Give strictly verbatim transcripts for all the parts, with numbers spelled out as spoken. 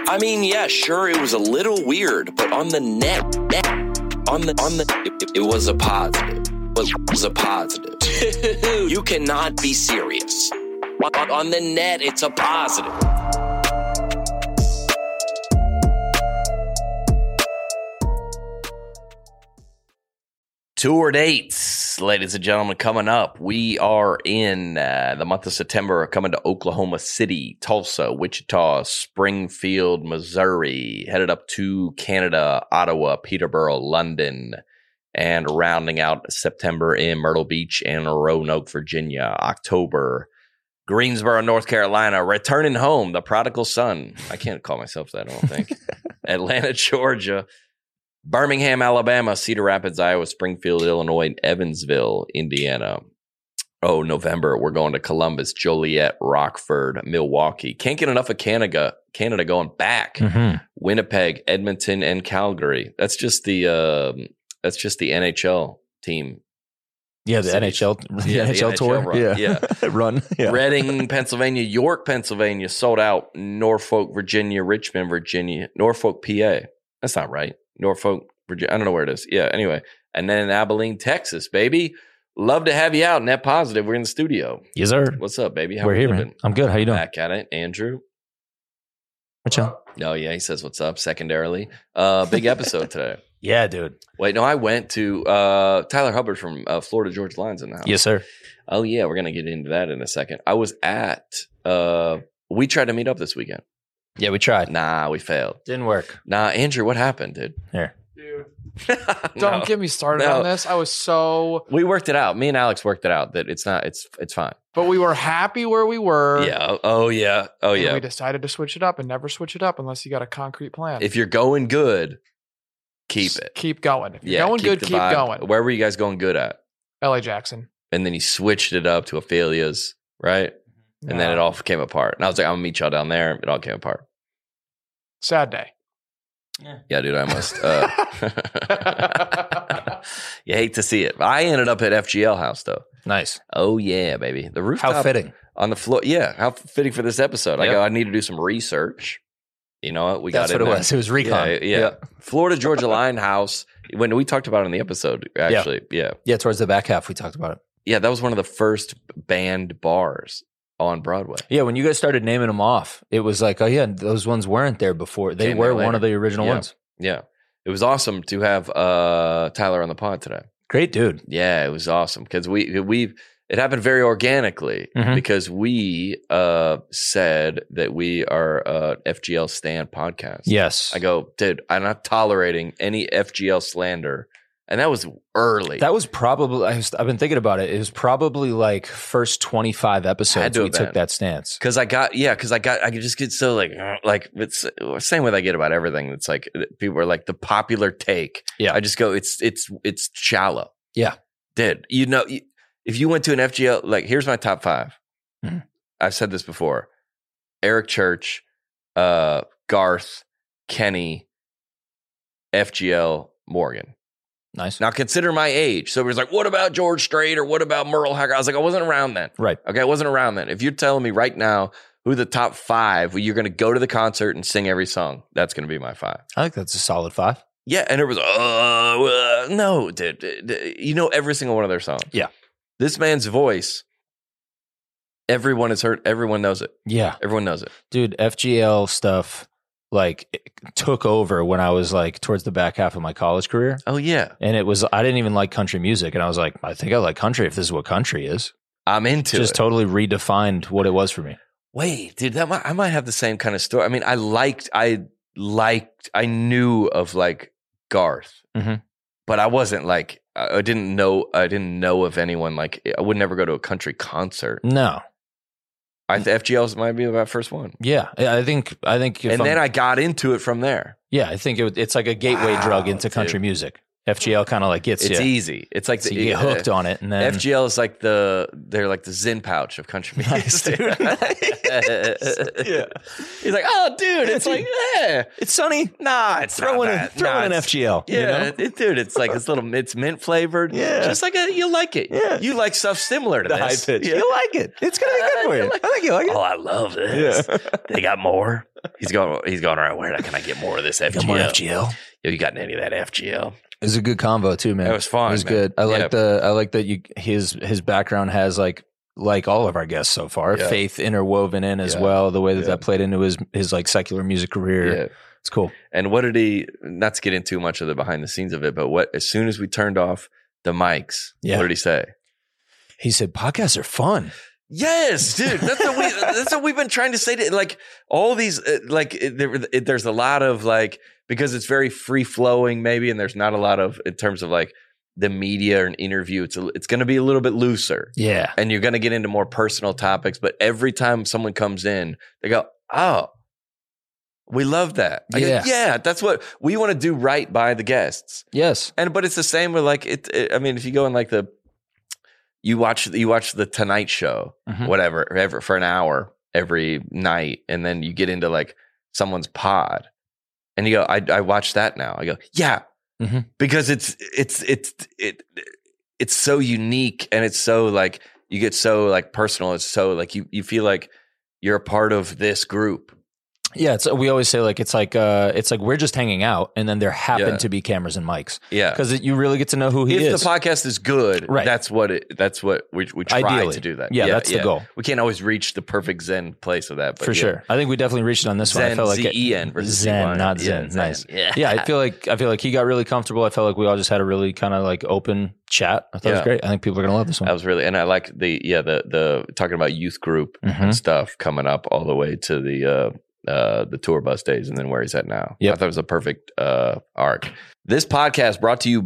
I mean, yeah, sure, it was a little weird, but on the net, net on the, on the, it, it was a positive. It was a positive. You cannot be serious. On, on the net, it's a positive. Tour dates, ladies and gentlemen, coming up. We are in uh, the month of September, coming to Oklahoma City, Tulsa, Wichita, Springfield, Missouri, headed up to Canada, Ottawa, Peterborough, London, and rounding out September in Myrtle Beach and Roanoke, Virginia. October, Greensboro, North Carolina, returning home, the prodigal son. I can't call myself that, I don't think. Atlanta, Georgia. Birmingham, Alabama, Cedar Rapids, Iowa, Springfield, Illinois, Evansville, Indiana. Oh, November, we're going to Columbus, Joliet, Rockford, Milwaukee. Can't get enough of Canada, Canada going back. Mm-hmm. Winnipeg, Edmonton, and Calgary. That's just the um, that's just the N H L team. Yeah, the Cities. N H L, the yeah, N H L the tour. N H L run. Yeah, yeah. run. Yeah. Reading, Pennsylvania, York, Pennsylvania, sold out. Norfolk, Virginia, Richmond, Virginia, Norfolk, P A. That's not right. Norfolk, Virginia. I don't know where it is. Yeah, anyway. And then Abilene, Texas, baby. Love to have you out. Net positive. We're in the studio. Yes, sir. What's up, baby? How We're we here, living? man. I'm good. How you doing? Back at it. Andrew. What's up? Oh, yeah. He says, what's up? Secondarily. Uh, big episode today. Yeah, dude. Wait, no, I went to uh, Tyler Hubbard from uh, Florida Georgia Line's in the house. Yes, sir. Oh, yeah. We're going to get into that in a second. I was at, uh, we tried to meet up this weekend. Yeah, we tried. Nah, we failed. Didn't work. Nah, Andrew, what happened, dude? Here. Dude, No. don't get me started No. on this. I was so, We worked it out. Me and Alex worked it out that it's not, it's it's fine. but we were happy where we were. Yeah. Oh, yeah. Oh, and yeah. we decided to switch it up and never switch it up unless you got a concrete plan. If you're going good, keep Just it. Keep going. If you're Yeah, going good, the keep vibe. going. Where were you guys going good at? L A Jackson. And then you switched it up to Ophelia's, right? And then it all came apart. And I was like, I'm going to meet y'all down there. It all came apart. Sad day. Yeah, dude, I must. Uh, you hate to see it. I ended up at F G L House, though. Nice. Oh, yeah, baby. The rooftop. How fitting. On the floor. Yeah, how fitting for this episode. I Yep. go, I need to do some research. You know what? We That's got what in it there. was. It was recon. Yeah, yeah. Yeah. Florida Georgia Line House. When we talked about it in the episode, actually. Yeah. Yeah, towards the back half, we talked about it. Yeah, that was one of the first band bars on Broadway. Yeah, when you guys started naming them off, it was like, oh, yeah, those ones weren't there before. They Came were there one later. of the original Yeah. ones. Yeah. It was awesome to have uh, Tyler on the pod today. Great dude. Yeah, it was awesome because we we it happened very organically Mhm. because we uh, said that we are a F G L Stan podcast. Yes. I go, dude, I'm not tolerating any F G L slander, and that was early. That was probably, I was, I've been thinking about it. It was probably like first twenty-five Had episodes to we have took been. that stance. Because I got, yeah, because I got, I could just get so like, uh, like, it's same way I get about everything. It's like people are like the popular take. Yeah. I just go, it's, it's, it's shallow. Yeah. Dude, you know, you- if you went to an F G L, like, here's my top five. Mhm. I've said this before: Eric Church, uh, Garth, Kenny, F G L, Morgan. Nice. Now consider my age. So it was like, what about George Strait or what about Merle Haggard? I was like, I wasn't around then. Right. Okay, I wasn't around then. If you're telling me right now who the top five, you're going to go to the concert and sing every song, that's going to be my five. I think that's a solid five. Yeah, and it was, uh, uh, no, dude, dude, you know every single one of their songs. Yeah. This man's voice, everyone has heard, everyone knows it. Yeah. Everyone knows it. Dude, F G L stuff like it took over when I was like towards the back half of my college career. Oh, yeah. And it was, I didn't even like country music. And I was like, I think I like country if this is what country is. I'm into Just it. totally redefined what it was for me. Wait, dude, that might, I might have the same kind of story. I mean, I liked, I liked, I knew of like Garth, Mhm. but I wasn't like, I I didn't know, I didn't know of anyone like, I would never go to a country concert. No. I think F G L's might be my first one. Yeah. I think, I think, if And I'm- then I got into it from there. yeah, I think it, it's like a gateway Wow, drug into country dude. music. F G L kind of like gets It's you. easy. It's like So the, you get hooked on it. And then F G L is like the, they're like the Zen pouch of country music. Nice, dude. Nice. Yeah. He's like, oh, dude, it's like, yeah. It's sunny. Nah, it's Throw not in, a, that. throw Nah, in an it's- F G L. Yeah, you know? it, dude, it's like it's little, it's mint flavored. Yeah. Just like a, you like it. Yeah. You like stuff similar to The this. high pitch. Yeah. You like it. It's going to be good for you. I think you like it. Oh, I love this. Yeah. They got more. He's going. He's going. All right. Where can I get more of this F G L? Got more F G L. Yo, you got any of that F G L? It was a good combo too, man. It was fun. It was man. good. I Yeah. like the. I like that you. His his background has like like all of our guests so far, Yeah. faith interwoven in as Yeah. well. The way that Yeah. that played into his his like secular music career. Yeah. It's cool. And what did he? Not to get into too much of the behind the scenes of it, but what? As soon as we turned off the mics, Yeah. what did he say? He said podcasts are fun. Yes, dude. That's what we. That's what we've been trying to say to like all these. Uh, like it, there, it, there's a lot of like because it's very free flowing, maybe, and there's not a lot of in terms of like the media or an interview. It's a, it's going to be a little bit looser, Yeah. and you're going to get into more personal topics. But every time someone comes in, they go, "Oh, we love that." I go, Yeah. yeah. That's what we want to do right by the guests. Yes. And but it's the same with like it, it. I mean, if you go in like the, you watch you watch the Tonight Show, Mhm. whatever, ever for an hour every night, and then you get into like someone's pod, and you go, I I watch that now. I go, yeah, Mhm. because it's it's it's it it's so unique, and it's so like you get so like personal. It's so like you you feel like you're a part of this group. Yeah, it's we always say like it's like uh it's like we're just hanging out and then there happen Yeah. to be cameras and mics Yeah. because you really get to know who he If is. the podcast is good, Right. that's what it. That's what we we try Ideally. to do. That, Yeah, that's the goal. We can't always reach the perfect Zen place of that, but For yeah. sure. I think we definitely reached it on this one. I Zen, felt like Z it- E N versus Zen, Z Y N. not Yeah, Zen. Nice. Yeah, Yeah, I feel like I feel like he got really comfortable. I felt like we all just had a really kind of like open chat. I thought it Yeah. was great. I think people are gonna love this one. that was really, and I like the yeah the the talking about youth group Mhm. and stuff coming up all the way to the uh uh the tour bus days and then where he's at now. Yep. I thought it was a perfect uh arc. This podcast brought to you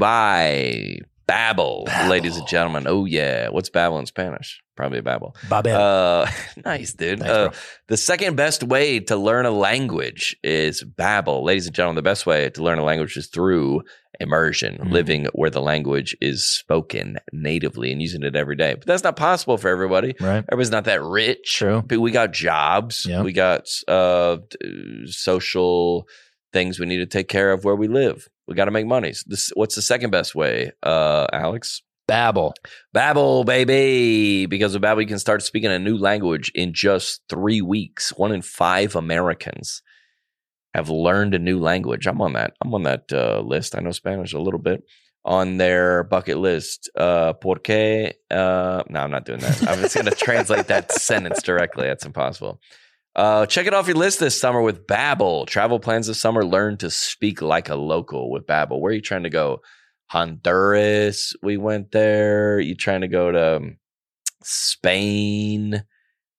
by Babbel, Babbel. ladies and gentlemen. Oh yeah, what's Babbel in Spanish? Probably Babbel. Babel. Uh, nice, dude. Thanks, uh, bro. the second best way to learn a language is Babbel. Ladies and gentlemen, the best way to learn a language is through immersion, Mhm. living where the language is spoken natively and using it every day. But that's not possible for everybody. Right. Everybody's not that rich. True. But we got jobs. Yeah. We got uh, t- social things we need to take care of where we live. We got to make money. So this, what's the second best way, uh, Alex? Babel. Babbel, baby. Because with Babbel, you can start speaking a new language in just three weeks. One in five Americans have learned a new language. I'm on that. I'm on that uh, list. I know Spanish a little bit. On their bucket list. Uh, porque? Uh, no, I'm not doing that. I'm just going to translate that sentence directly. That's impossible. Uh, check it off your list this summer with Babbel. Travel plans this summer. Learn to speak like a local with Babbel. Where are you trying to go? Honduras, we went there. You trying to go to um, Spain?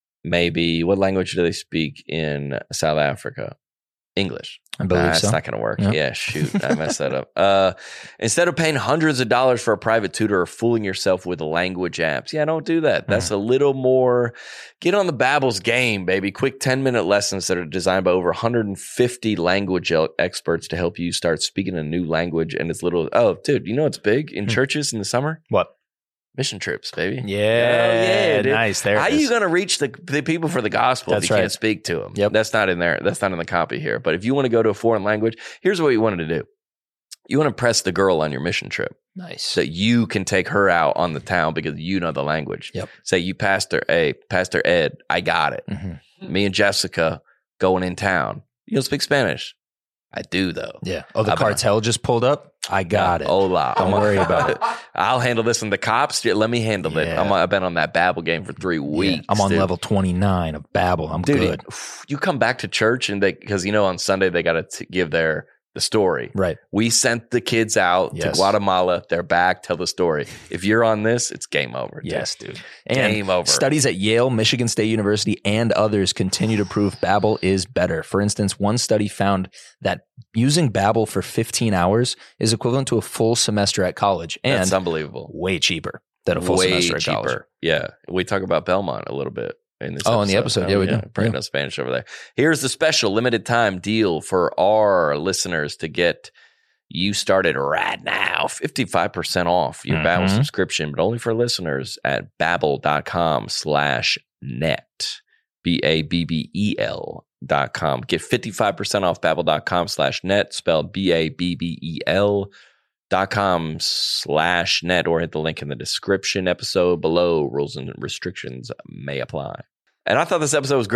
Maybe. What language do they speak in South Africa? English. I believe Nah, so. it's not going to work. Yeah. Yeah, shoot. I messed that up. Uh, instead of paying hundreds of dollars for a private tutor or fooling yourself with language apps. Yeah, don't do that. That's a little more. Get on the Babbel's game, baby. Quick ten-minute lessons that are designed by over one hundred fifty language el- experts to help you start speaking a new language. And it's little. Oh, dude, you know what's big in Hmm. churches in the summer? What? Mission trips, baby. Yeah. yeah, dude. Nice. There. How it are is. you going to reach the, the people for the gospel That's if you right. can't speak to them? Yep. That's not in there. That's not in the copy here. But if you want to go to a foreign language, here's what you wanted to do. You want to impress the girl on your mission trip Nice. so you can take her out on the town because you know the language. Yep. Say, you Pastor A, Pastor Ed, I got it. Mhm. Me and Jessica going in town. You don't speak Spanish? I do, though. Yeah. Oh, the I've been- cartel just pulled up. I got it. Hola. Don't worry about it. I'll handle this in the cops. Yeah, let me handle it. Yeah. I'm, I've been on that Babbel game for three weeks. Yeah, I'm on dude. level twenty-nine of Babel. I'm Dude, good. you come back to church and they, because you know on Sunday they got to give their the story. Right. We sent the kids out to Yes. Guatemala. They're back. Tell the story. If you're on this, it's game over. dude. Yes, dude. Game over. Studies at Yale, Michigan State University, and others continue to prove Babbel is better. For instance, one study found that using Babbel for fifteen hours is equivalent to a full semester at college and That's unbelievable. way cheaper than a full Way semester at college. cheaper. Yeah, we talk about Belmont a little bit. In this Oh, in the episode. Yeah, we do. Bringing Yeah. up Spanish over there. Here's the special limited time deal for our listeners to get you started right now. fifty-five percent off your Babbel Mhm. subscription, but only for listeners at babbel.com slash net. B A B B E L dot com. Get fifty-five percent off babbel.com slash net, spelled B A B B E L dot com slash net, or hit the link in the description episode below. Rules and restrictions may apply. And I thought this episode was great.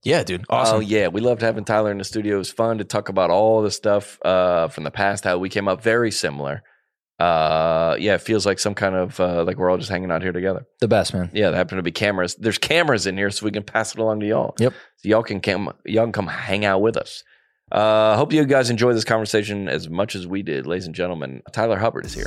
Yeah, dude. Awesome. Oh, yeah. We loved having Tyler in the studio. It was fun to talk about all the stuff uh, from the past, how we came up very similar. Uh, yeah, it feels like some kind of, uh, like we're all just hanging out here together. The best, man. Yeah, there happen to be cameras. There's cameras in here so we can pass it along to y'all. Yep. So y'all can come, y'all can come hang out with us. Uh, hope you guys enjoy this conversation as much as we did. Ladies and gentlemen, Tyler Hubbard is here.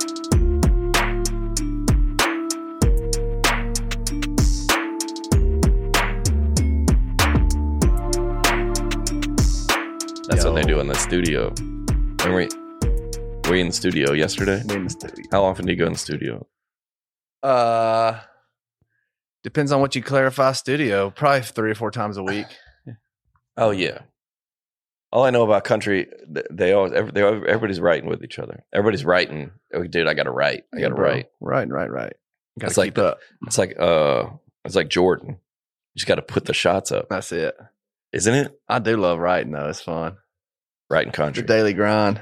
That's Yo. what they do in the studio. When we, were you in the studio yesterday? We in the studio. How often do you go in the studio? Uh, depends on what you clarify. Studio, probably three or four times a week. Oh, yeah. All I know about country, th- they always, every, they, everybody's writing with each other. Everybody's writing. Oh, dude, I got to write. I got to bro. write. Right, right, right. Got It's to like keep the- up. It's like, uh, it's like Jordan. You just got to put the shots up, That's it. isn't it? I do love writing though. It's fun. Writing The country. daily grind.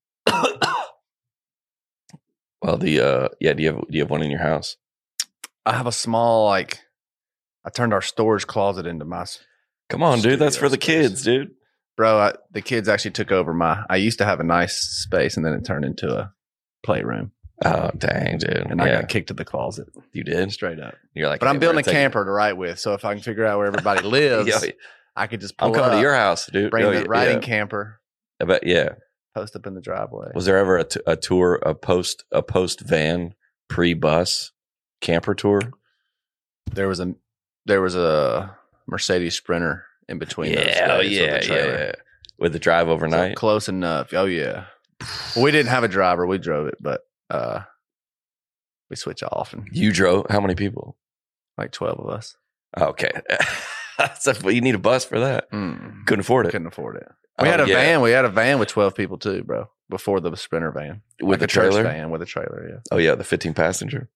Well, the uh, yeah. Do you have do you have one in your house? I have a small like. I turned our storage closet into my s- Come on, dude. That's for the Studio space. kids, dude. bro. I, the kids actually took over my. I used to have a nice space, and then it turned into a playroom, Oh, dang, dude. and I yeah, got kicked to the closet you did. straight up. You're like, But I'm hey, building we're a gonna take camper to write with, so if I can figure out where everybody it. lives, Yo, I could just pull I'm coming up, to your house, dude. bring Oh, the yeah, writing yeah. camper, I bet, yeah. post up in the driveway. Was there ever a, t- a tour, a post, a post van, pre bus camper tour? There was a there was a Mercedes Sprinter in between. those Yeah, oh, days with yeah, the yeah, trailer. yeah. With the drive So overnight. close enough. Oh yeah. Well, we didn't have a driver. We drove it, but uh, we switch off and You drove. How many people? like twelve of us. Okay, that's a, well, you need a bus for that. Mm. Couldn't afford it Couldn't afford it. We Oh, had a yeah. van. We had a van with twelve people too, bro. Before the Sprinter van, with like the a church trailer. van with a trailer. Yeah. Oh yeah, the fifteen passenger.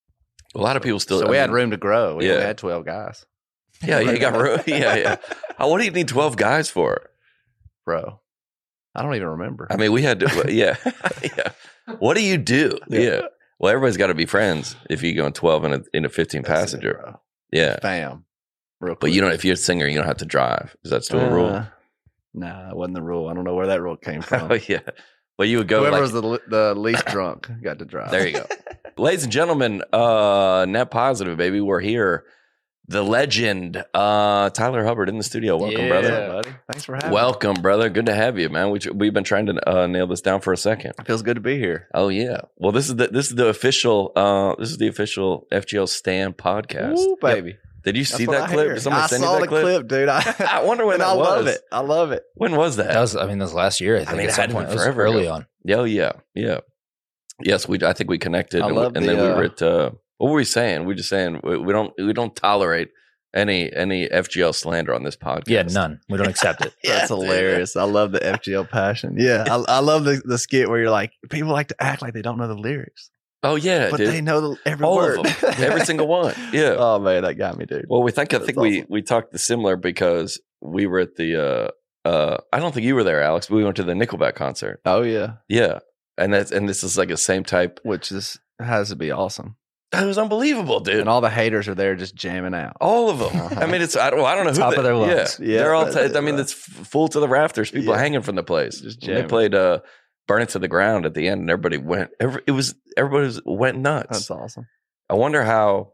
A lot of people still. So I we had mean, room to grow. We yeah. only had twelve guys, Yeah, you got room. Yeah, yeah. Oh, what do you need twelve guys for? bro. I don't even remember. I mean, we had to. Yeah, yeah. What do you do? Yeah. Yeah. Well, everybody's got to be friends if you go in twelve in a in a fifteen That's it, passenger. bro. Yeah, Fam. Real quick. but you don't. If you're a singer, you don't have to drive. Is that still a rule? Uh, Nah, that wasn't the rule. I don't know where that rule came from. Oh yeah. Well, you would go. Whoever like, was the le- the least drunk got to drive. There you go. Ladies and gentlemen, uh, net positive, baby. We're here. The legend, uh, Tyler Hubbard in the studio. Welcome, Yeah, brother. buddy. Thanks for having Welcome, brother. Good to have you, man. We, we've been trying to uh, nail this down for a second. me. Feels good to be here. Oh yeah. Well, this is the this is the official uh, this is the official F G L Stan podcast. Ooh, baby. Did you That's see what that I clip? hear. Did somebody I send saw you that the clip? clip, dude. I, I wonder when and that I was. love it. I love it. When was that? That was, I mean, that was last year. I think mean, at it some had to be point. It was forever early ago. on. Oh yeah, yeah. Yes, we. I think we connected, I and, love and the, then we uh, were at. Uh, what were we saying? We were just saying we, we don't we don't tolerate any any F G L slander on this podcast. Yeah, none. We don't accept it. Yeah, That's dude. hilarious. I love the F G L passion. Yeah, I, I love the, the skit where you're like, people like to act like they don't know the lyrics, Oh yeah, but dude. they know the, every All word. of them, every single one. Yeah. Oh man, that got me, dude. Well, we think I That's think we awesome. we talked the similar because we were at the. Uh, uh, I don't think you were there, Alex. But we went to the Nickelback concert. Oh yeah, Yeah, and that's and this is like the same type. which is has to be awesome. It was unbelievable, dude. And all the haters are there just jamming out. All of them. Uh-huh. I mean, it's I don't, I don't know who Top they- of their lungs. Yeah, Yeah, they're all. that's T- it, I mean, bro. it's f- full to the rafters. People Yeah. hanging from the place. Just And they jamming. played uh, "Burn It to the Ground" at the end, and everybody went. Every, it was everybody was, went nuts. That's awesome. I wonder how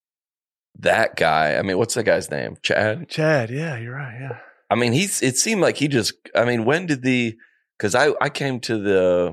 that guy. I mean, what's that guy's name? Chad. Chad, yeah, you're right. Yeah. I mean, he's. It seemed like he just. I mean, when did the? Because I I came to the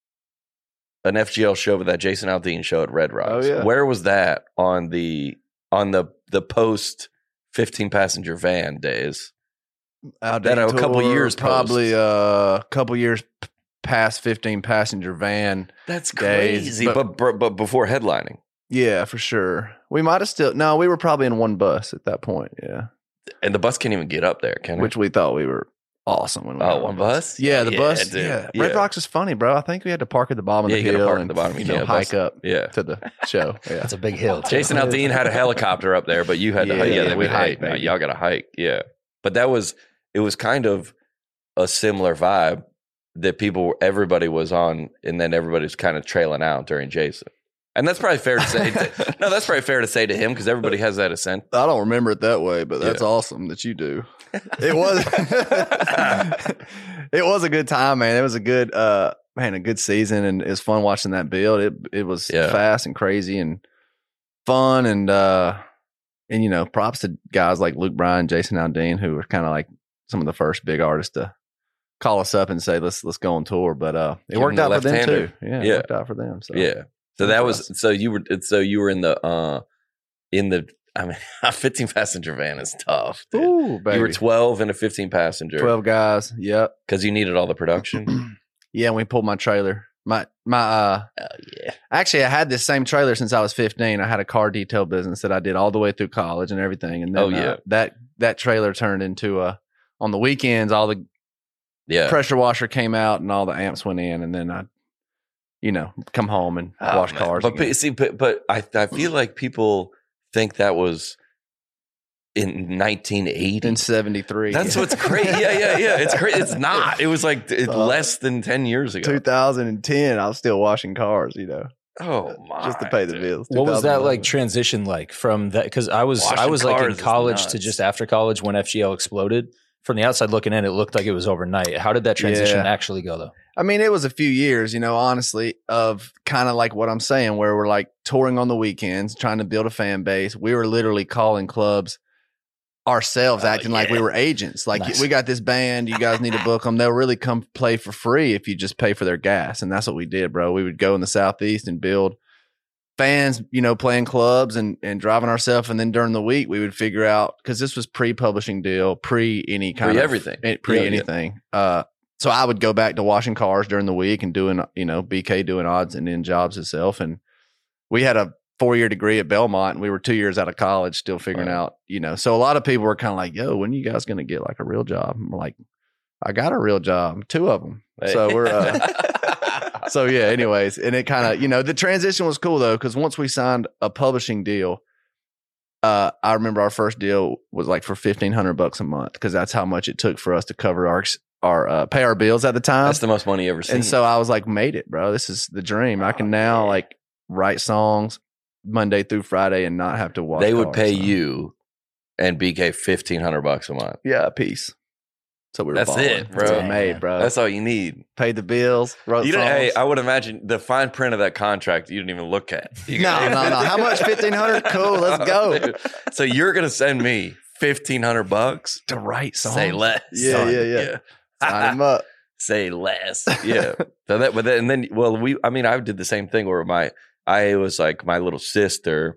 an F G L show with that Jason Aldean show at Red Rocks. Oh, yeah. Where was that on the on the the post fifteen passenger van days? Out That a couple years probably post. a couple years p- past fifteen passenger van. That's Days, crazy. but- But, but but before headlining, Yeah, for sure. We might have still no, we were probably in one bus at that point. Yeah, and the bus can't even get up there, can it? which we thought we were awesome when we Oh, were one bus? Yeah, the Yeah, bus. dude. Yeah. Yeah. Red Rocks is funny, bro. I think we had to park at the bottom Yeah, of you the gotta hill park at and the bottom. You you know, can't bus- hike up Yeah. to the show. Yeah, That's a big hill. too. Jason Aldean had a helicopter up there, but you had to. Yeah, Yeah, yeah, they we we hiked, hike. baby. Y'all got to hike. Yeah, but that was it. Was kind of a similar vibe that people, everybody was on, and then everybody was kind of trailing out during Jason. And that's probably fair to say. To, no, that's probably fair to say to him because everybody has that assent. I don't remember it that way, but that's Yeah. awesome that you do. It was it was a good time, man. It was a good uh man, a good season, and it was fun watching that build. It it was Yeah. fast and crazy and fun, and uh and you know, props to guys like Luke Bryan, Jason Aldean, who were kind of like some of the first big artists to call us up and say let's let's go on tour. But uh it Give worked him the out for them left-hander. too. Yeah, it Yeah. worked out for them. So Yeah. So that was so you were so you were in the uh in the I mean a fifteen passenger van is tough. Dude. Ooh, baby. You were twelve in a fifteen passenger twelve guys. Yep. because you needed all the production. Yeah, and we pulled my trailer. My my uh Oh yeah. actually I had this same trailer since I was fifteen. I had a car detail business that I did all the way through college and everything. And then Oh, yeah. uh, that that trailer turned into a on the weekends all the Yeah. pressure washer came out and all the amps went in, and then I you know, come home and Oh, wash man. cars. But again. pe- see, but, but I I feel like people think that was in nineteen eighty. in seventy-three. That's what's crazy. Yeah, yeah, yeah. It's crazy. It's not. It was like it, Uh, less than ten years ago. two thousand ten, I was still washing cars, you know, Oh my! just to pay the dude. bills. What was that like two thousand eleven. transition like from that? Because I was I Washing was like cars in is college to nuts. just after college when F G L exploded. From the outside looking in, it looked like it was overnight. How did that transition Yeah. actually go though? I mean, it was a few years, you know, honestly, of kind of like what I'm saying, where we're like touring on the weekends, trying to build a fan base. We were literally calling clubs ourselves, Oh, acting like we yeah. were agents. Like, Nice. we got this band, you guys need to book them. They'll really come play for free if you just pay for their gas. And that's what we did, bro. We would go in the Southeast and build fans, you know, playing clubs and, and driving ourselves. And then during the week, we would figure out, because this was pre-publishing deal, pre any kind Pre of everything. eh, pre Yeah, yeah. anything. Uh, so I would go back to washing cars during the week and doing, you know, B K doing odds and end jobs himself. And we had a four year degree at Belmont, and we were two years out of college, still figuring Right. out, you know. So a lot of people were kind of like, "Yo, when are you guys going to get like a real job?" And we're like, "I got a real job, two of them." So we're, uh, so yeah. Anyways, and it kind of, you know, the transition was cool though, because once we signed a publishing deal, uh, I remember our first deal was like for fifteen hundred bucks a month, because that's how much it took for us to cover our our uh, pay our bills at the time. That's the most money you ever seen. And so I was like, made it, bro. This is the dream. I can now like write songs Monday through Friday and not have to watch. they would cars, pay so. you and B K fifteen hundred bucks a month. Yeah, a piece. So we were That's balling. it, That's what bro. I made, bro. That's all you need. Paid the bills, wrote You songs. don't, hey, I would imagine the fine print of that contract you didn't even look at. You no, no, no. How much? fifteen hundred? Cool. Let's go. Dude. So you're gonna send me fifteen hundred bucks? To write songs. Say less. Yeah, son. yeah, yeah. Sign him up. Say less. Yeah. So that, but then, and then, well, we, I mean, I did the same thing where my, I was like my little sister.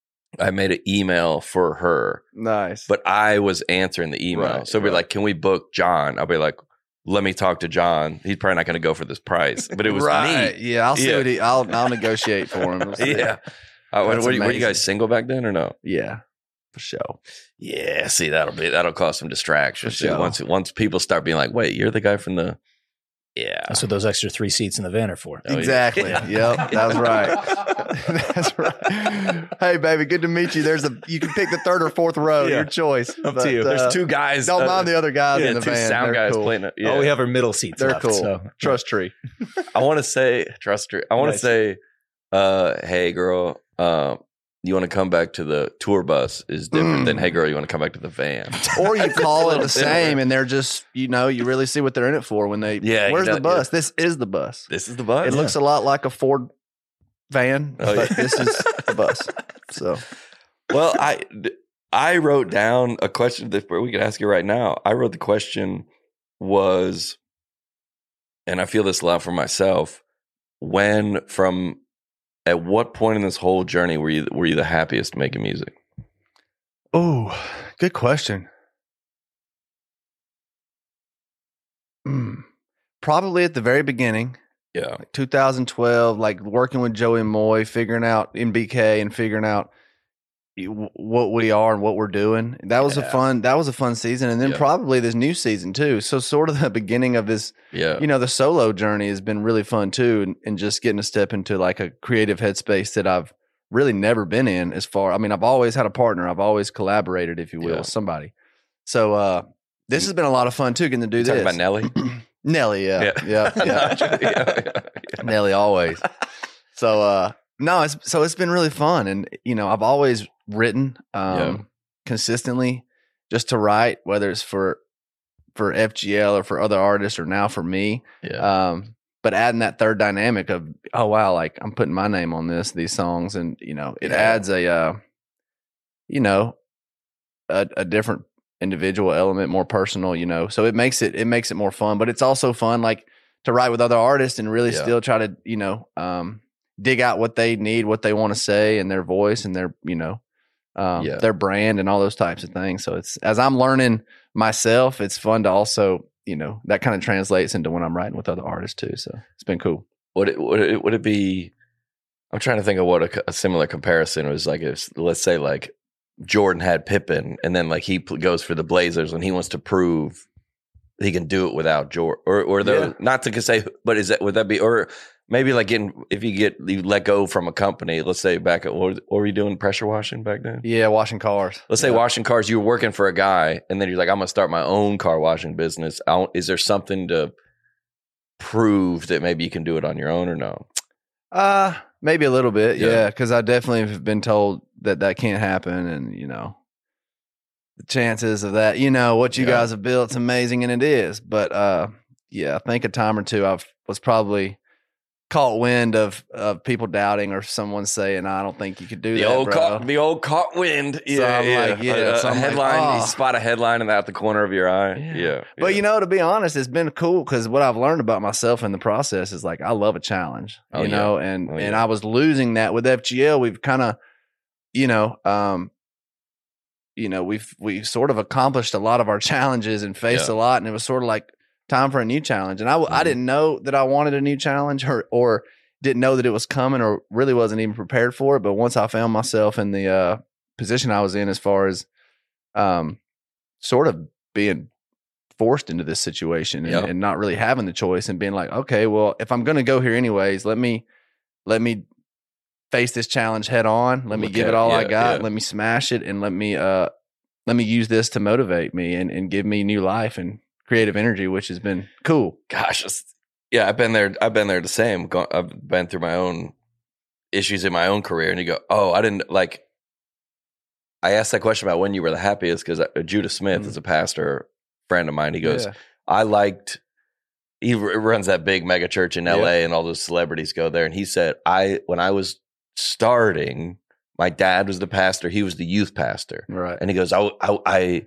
I made an email for her, Nice. but I was answering the email. Right, so we're right. like, can we book John? I'll be like, let me talk to John. He's probably not going to go for this price, but it was right. me. Yeah, I'll see Yeah. what he. I'll I'll negotiate for him. We'll see. Yeah. Uh, what, That's what, were you amazing. guys single back then or no? Yeah, for sure. Yeah. See, that'll be, that'll cause some distractions. For dude. sure. Once, once people start being like, wait, you're the guy from the, yeah. That's what those extra three seats in the van are for. Oh, yeah. Exactly. Yeah. Yep. That's right. That's right. Hey, baby, good to meet you. There's a you can pick the third or fourth row, Yeah. your choice. Up But, to you. There's uh, two guys. Don't uh, mind the other guys yeah, in the two van. sound They're guys cool. playing it. Yeah. Oh, we have our middle seats They're left. cool. So. Trust tree. I want to say, trust her. I want to Nice. say, uh, hey, girl, um, you want to come back to the tour bus is different Mm. than, hey, girl, you want to come back to the van. Or you call it little the different. same, and they're just you know you really see what they're in it for when they. Yeah, Where's you the know, bus? This is the bus. This is the bus. It looks a lot like a Ford van, Oh, but yeah. this is the bus. So Well, I I wrote down a question that we could ask you right now. I wrote the question was, and I feel this a lot for myself. When from at what point in this whole journey were you were you the happiest making music? Oh, good question. Mm. Probably at the very beginning, Yeah, like two thousand twelve, like working with Joey Moy, figuring out in B K and figuring out you- what we are and what we're doing. That was a Yeah. fun. That was a fun season, and then Yeah. probably this new season too. So sort of the beginning of this. yeah, You know, the solo journey has been really fun too, and, and just getting to step into like a creative headspace that I've really never been in as far. I mean, I've always had a partner. I've always collaborated, if you will, Yeah. with somebody. So uh, this has been a lot of fun too, getting to do You talking this. about Nelly? Nelly, yeah, yeah, yeah. yeah, yeah, yeah. Nelly always. So uh, no, it's so it's been really fun, and you know, I've always written um, Yeah. consistently, just to write, whether it's for for F G L or for other artists, or now for me. Yeah. Um, but adding that third dynamic of, oh wow, like I'm putting my name on this, these songs, and you know, it Yeah. adds a, uh, you know, a, a different individual element, more personal, you know. So it makes it it makes it more fun, but it's also fun, like to write with other artists and really Yeah. still try to, you know, um, dig out what they need, what they want to say, and their voice and their, you know, um, Yeah. their brand and all those types of things. So it's, as I'm learning myself, it's fun to also, you know, that kind of translates into when I'm writing with other artists too. So it's been cool. Would it would it would it be? I'm trying to think of what a, a similar comparison was like. If let's say like Jordan had Pippen, and then like he pl- goes for the Blazers, and he wants to prove he can do it without Jordan, or or the, Yeah. not to say, but is that would that be, or maybe like getting if you get you let go from a company, let's say back at what, what were you doing, pressure washing back then? Yeah, washing cars. Let's say Yeah. washing cars, you were working for a guy, and then you're like, I'm gonna start my own car washing business. I don't, is there something to prove that maybe you can do it on your own or no? Uh, maybe a little bit, Yeah. yeah, because I definitely have been told that that can't happen, and you know, the chances of that, you know, what you Yeah. guys have built, it's amazing, and it is. But uh, yeah, I think a time or two I was probably caught wind of of people doubting, or someone saying, "I don't think you could do The that, old bro." caught, the old caught wind. Yeah, I'm yeah. like, yeah, A, a so I'm like, headline. You "Oh." spot a headline and out the corner of your eye. Yeah, Yeah. But you know, to be honest, it's been cool because what I've learned about myself in the process is like I love a challenge, Oh, you yeah. know, and Oh, and yeah. I was losing that with F G L. We've kind of, you know, um, you know, we've we sort of accomplished a lot of our challenges and faced Yeah. a lot, and it was sort of like time for a new challenge. And I w I Mhm. didn't know that I wanted a new challenge, or or didn't know that it was coming, or really wasn't even prepared for it. But once I found myself in the uh, position I was in, as far as um, sort of being forced into this situation, and, Yep. and not really having the choice, and being like, okay, well, if I'm going to go here anyways, let me let me face this challenge head on. Let me Look give at it it. all I Yeah, got. yeah. Let me smash it, and let me uh let me use this to motivate me and, and give me new life and creative energy, which has been cool. Gosh, it's, yeah, I've been there. I've been there the same. Go- I've been through my own issues in my own career, and you go, "Oh, I didn't like." I asked that question about when you were the happiest because Judah Smith Mm. is a pastor friend of mine. He goes, Yeah. I liked, he r- runs that big mega church in L A, and all those celebrities go there. And he said, I, when I was starting, my dad was the pastor. He was the youth pastor. Right. And he goes, I, I, I,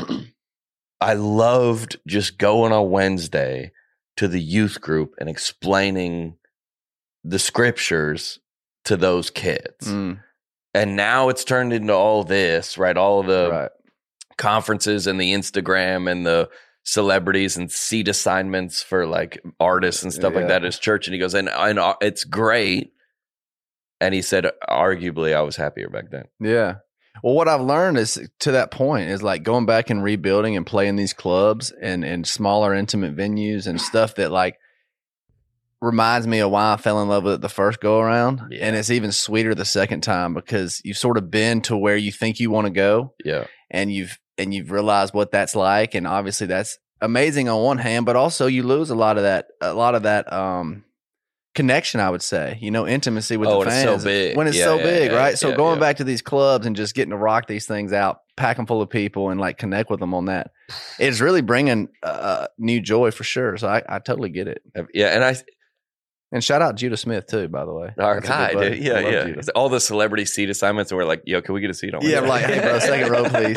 I loved just going on Wednesday to the youth group and explaining the scriptures to those kids. Mm, And now it's turned into all this, right? All of the right. conferences and the Instagram and the celebrities and seat assignments for like artists and stuff like Yeah. that at his church. And he goes, and, and uh, it's great. And he said, arguably, I was happier back then. Yeah. Well, what I've learned is, to that point, is like going back and rebuilding and playing these clubs and, and smaller intimate venues and stuff that like reminds me of why I fell in love with it the first go around. Yeah. And it's even sweeter the second time because you've sort of been to where you think you want to go, Yeah. and you've and you've realized what that's like. And obviously that's amazing on one hand, but also you lose a lot of that a lot of that um connection, I would say, you know, intimacy with Oh, the when it's so fans big. when it's Yeah, so yeah, big, yeah, right? So yeah, going yeah. back to these clubs and just getting to rock these things out, pack them full of people, and like connect with them on that, it's really bringing uh, new joy for sure. So I, I totally get it. Yeah. And I, And shout out Judah Smith too, by the way. our That's a good guy, buddy. dude. Yeah. I love Yeah. Judah. All the celebrity seat assignments, and we're like, yo, can we get a seat on Yeah, Wednesday? like, hey, bro, second row, please.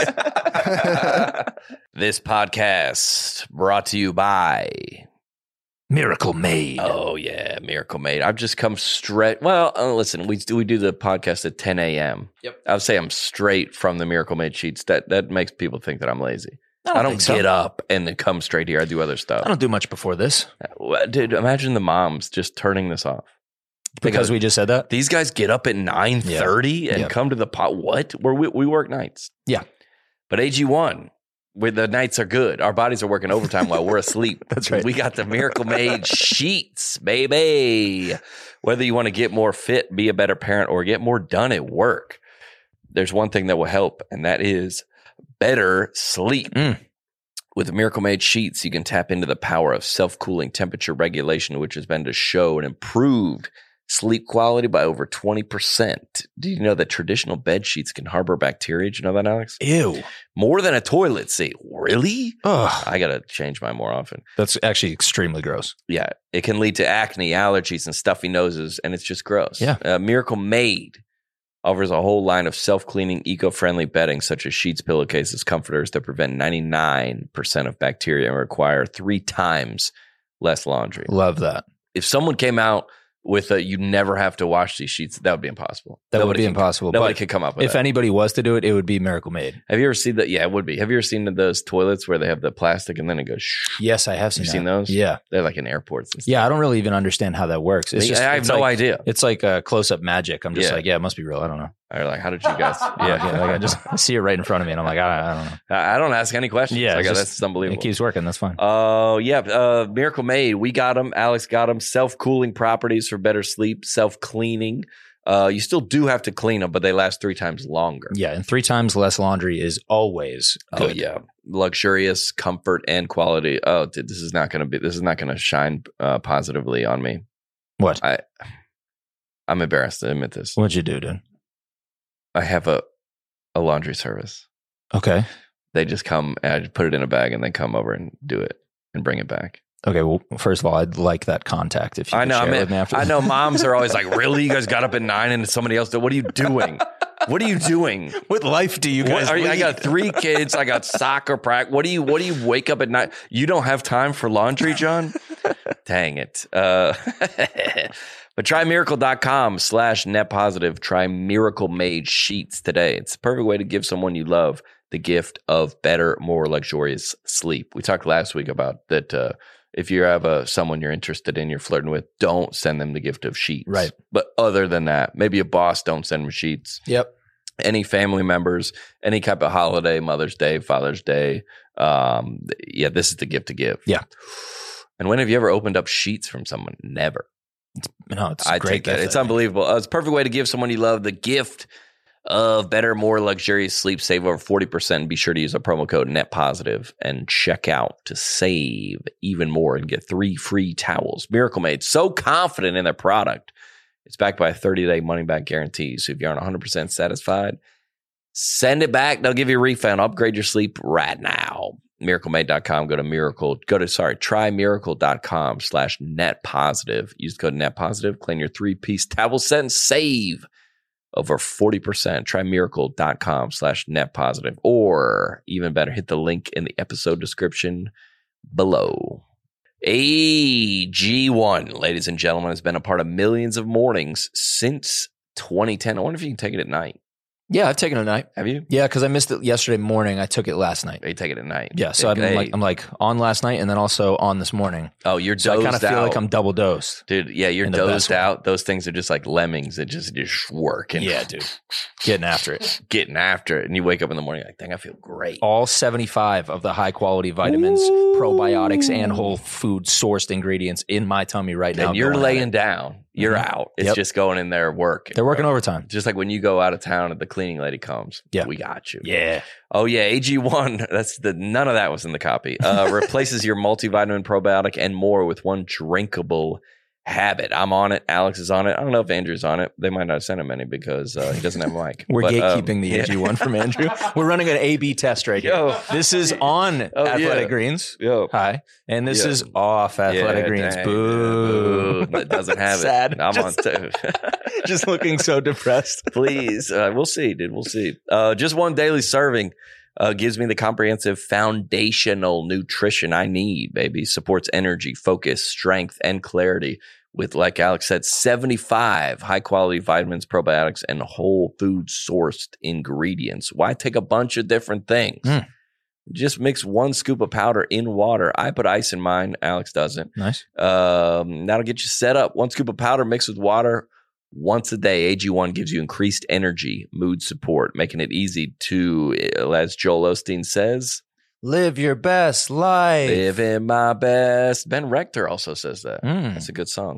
This podcast brought to you by Miracle Made. Oh yeah, Miracle Made. I've just come straight. Well, uh, listen, we do we do the podcast at ten a.m. Yep. I would say I'm straight from the Miracle Made sheets. That that makes people think that I'm lazy. I don't, I don't think so. get up and then come straight here. I do other stuff. I don't do much before this Well, Dude, imagine the moms just turning this off because we just said that. these guys get up at nine thirty and Yeah. come to the pot. What? Where we, we work nights. Yeah. But A G one, where the nights are good. Our bodies are working overtime while we're asleep. That's right. We got the Miracle Made sheets, baby. Whether you want to get more fit, be a better parent, or get more done at work, there's one thing that will help, and that is better sleep. Mm. With Miracle Made sheets, you can tap into the power of self-cooling temperature regulation, which has been to show an improved sleep quality by over twenty percent. Do you know that traditional bed sheets can harbor bacteria? Did you know that, Alex? Ew. More than a toilet seat. Really? Ugh. I got to change mine more often. That's actually extremely gross. Yeah. It can lead to acne, allergies, and stuffy noses, and it's just gross. Yeah. Uh, Miracle Made offers a whole line of self-cleaning, eco-friendly bedding, such as sheets, pillowcases, comforters that prevent ninety-nine percent of bacteria and require three times less laundry. Love that. If someone came out with a, you never have to wash these sheets, that would be impossible. That Nobody would be can- impossible. Nobody But could come up with if that. anybody was to do it, it would be Miracle Made. Have you ever seen that? Yeah, it would be. Have you ever seen those toilets where they have the plastic and then it goes shh? Yes, I have seen You've that. seen those? Yeah. They're like in airports and stuff. Yeah, I don't really even understand how that works. It's I- just, I have it's no like, idea. It's like a close-up magic. I'm just Yeah. like, yeah, it must be real. I don't know. Or like, how did you guys? Yeah, Yeah. yeah, like I just I see it right in front of me, and I'm like, I, I don't know. I I don't ask any questions. Yeah, Like, it's that's just- unbelievable. It keeps working. That's fine. Oh, uh, yeah. Uh, Miracle Made. We got them. Alex got them. Self-cooling properties for better sleep. Self-cleaning. Uh, you still do have to clean them, but they last three times longer. Yeah, and three times less laundry is always Oh good. yeah, luxurious, comfort, and quality. Oh, dude, this is not going to be. This is not going to shine uh, positively on me. What? I, I'm embarrassed to admit this. What'd you do, dude? I have a, a laundry service. Okay. They just come and I just put it in a bag and they come over and do it and bring it back. Okay. Well, first of all, I'd like that contact if you I could know. I share it mean, with me after. I know moms are always like, really? You guys got up at nine and somebody else did? What are you doing? What are you doing? What life do you What are you, I got three kids. I got soccer practice. What do you, what do you wake up at night? You don't have time for laundry, John? Dang it. Uh, but try miracle.com slash net positive. Try Miracle Made sheets today. It's the perfect way to give someone you love the gift of better, more luxurious sleep. We talked last week about that. Uh, if you have a, someone you're interested in, you're flirting with, don't send them the gift of sheets. Right. But other than that, maybe a boss, don't send them sheets. Yep. Any family members, any type of holiday, Mother's Day, Father's Day. Um, yeah, this is the gift to give. Yeah. And when have you ever opened up sheets from someone? Never. No, it's a I great take that. gift, It's I think. unbelievable. Uh, it's a perfect way to give someone you love the gift of better, more luxurious sleep. Save over forty percent. Be sure to use our promo code NETPOSITIVE and check out to save even more and get three free towels. Miracle Made, so confident in their product. It's backed by a thirty-day money-back guarantee. So if you aren't one hundred percent satisfied, send it back. They'll give you a refund. Upgrade your sleep right now. miracle made dot com. Go to Miracle. Go to, sorry, try miracle dot com slash net positive. Use the code net positive. Claim your three-piece towel set and save over forty percent. Try miracle dot com slash net positive. Or even better, hit the link in the episode description below. A G one, ladies and gentlemen, has been a part of millions of mornings since twenty ten. I wonder if you can take it at night. Yeah, I've taken it at night. Have you? Yeah, because I missed it yesterday morning. I took it last night. You take it at night. Yeah, so I'm Hey. like I'm like on last night and then also on this morning. Oh, you're So I dozed kind of feel out. like I'm double dosed. Dude, yeah, you're in the best dozed way. out. Those things are just like lemmings that just, just work and Yeah, dude. Getting after it. getting after it. And you wake up in the morning like, dang, I feel great. All seventy-five of the high quality vitamins, probiotics, and whole food sourced ingredients in my tummy right now. And you're going at laying it. down. You're Mhm. out. It's Yep. just going in there working. They're working bro. overtime. Just like when you go out of town and the cleaning lady comes. Yeah. We got you. Yeah. Oh yeah, A G one. That's the none of that was in the copy. Uh, replaces your multivitamin, probiotic, and more with one drinkable habit. I'm on it. Alex is on it. I don't know if Andrew's on it. They might not send him any because uh, he doesn't have a mic. We're But, um, gatekeeping the yeah. A G one from Andrew. We're running an A B test right here. Yo. This is on Oh, Athletic yeah. Greens. Yo. Hi. And this Yeah. is off Athletic Yeah, Greens. dang. Boo. Boo. It doesn't have Sad. it. I'm Just- on too. Just looking so depressed. Please. Uh, we'll see, dude. We'll see. Uh, just one daily serving uh, gives me the comprehensive foundational nutrition I need, baby. Supports energy, focus, strength, and clarity with, like Alex said, seventy-five high-quality vitamins, probiotics, and whole food sourced ingredients. Why take a bunch of different things? Mm. Just mix one scoop of powder in water. I put ice in mine. Alex doesn't. Nice. Um, that'll get you set up. One scoop of powder mixed with water once a day. A G one gives you increased energy, mood support, making it easy to, as Joel Osteen says, Live your best life. live in my best. Ben Rector also says that. Mm. That's a good song.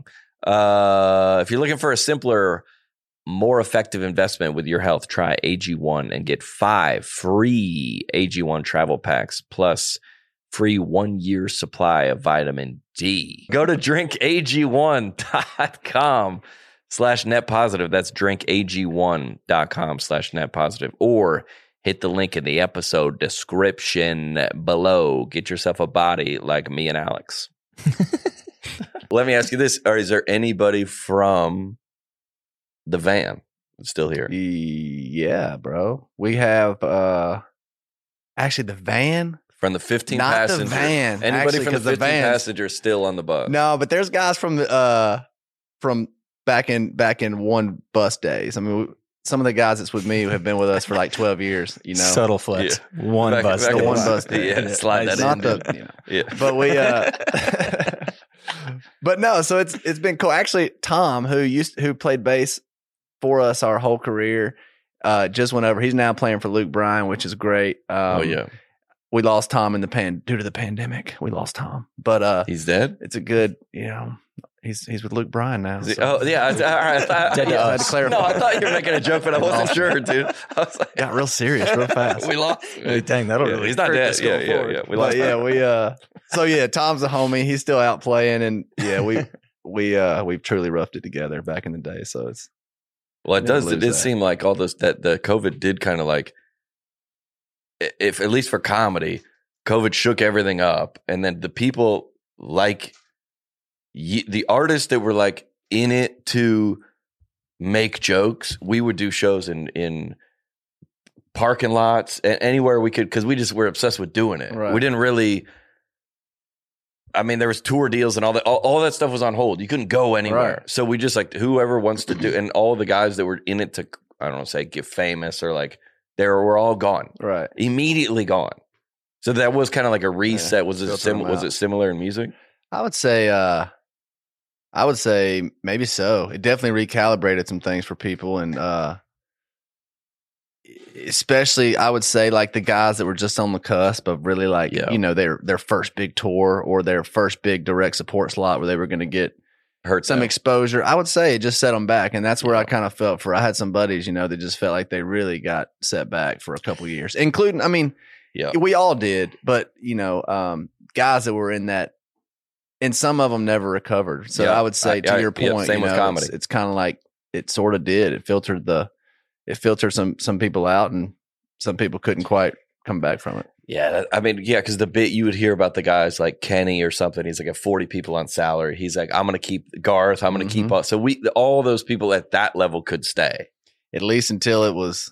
Uh, if you're looking for a simpler, more effective investment with your health, try A G one and get five free A G one travel packs plus free one year supply of vitamin D. Go to drink A G one dot com slash net positive. That's drinkag1.com slash net positive. Or hit the link in the episode description below. Get yourself a body like me and Alex. Let me ask you this. Or is there anybody from the van still here? Yeah, bro. We have uh actually the van. From the fifteen Not passenger. the van. Anybody actually, from the 'cause the fifteen van's- passenger still on the bus? No, but there's guys from the uh from back in back in one bus days. I mean, we, some of the guys that's with me who have been with us for like twelve years. You know, Subtle flex. One Back- bus. back the in one the- bus day. Yeah, slide that not in. the. dude. You know. Yeah. But we uh but no, so it's it's been cool. Actually, Tom, who used who played bass for us our whole career, uh just went over. He's now playing for Luke Bryan, which is great. Um, Oh, yeah. We lost Tom in the pan due to the pandemic. We lost Tom. But uh He's dead? it's a good, you know, he's he's with Luke Bryan now. Is he- so- oh, yeah. I, all right, I thought, Dead to yeah, I had to us. clarify. No, I thought you were making a joke, but I wasn't sure, dude. I was like, Got real serious, real fast. we lost. Hey, dang, that'll Yeah, really he's not hurt dead. this Yeah, going yeah, forward. yeah. We lost. But yeah, we uh so yeah, Tom's a homie. He's still out playing, and yeah, we we uh we've truly roughed it together back in the day. So it's Well, it Never does. It lose did that. seem like all this that the COVID did kind of like, i- if at least for comedy, COVID shook everything up, and then the people like y- the artists that were like in it to make jokes. We would do shows in in parking lots and anywhere we could because we just were obsessed with doing it. Right. We didn't really. I mean, there was tour deals and all that. All, all that stuff was on hold. You couldn't go anywhere. Right. So we just like whoever wants to do, and all the guys that were in it to, I don't know, say get famous or like they were all gone, right. immediately gone. So that was kind of like a reset. was it filter sim- them was out. it similar in music? I would say uh I would say maybe so. It definitely recalibrated some things for people, and uh especially I would say like the guys that were just on the cusp of really like Yeah. you know their their first big tour or their first big direct support slot where they were going to get Hurt some them. exposure. I would say it just set them back, and that's where Yeah. I kind of felt for. I had some buddies, you know, that just felt like they really got set back for a couple of years, including. I mean, Yeah. we all did, but you know, um, guys that were in that, and some of them never recovered. So Yeah. I would say, I- to I- your yeah, point, same you with know, comedy. It's, it's kind of like it sort of did. It filtered the, it filtered some some people out, and some people couldn't quite come back from it. Yeah, that- I mean, yeah, because the bit you would hear about the guys like Kenny or something. He's like, I have forty people on salary. He's like, I'm going to keep Garth. I'm going to keep Mhm. all. So we, all those people at that level could stay. At least until it was,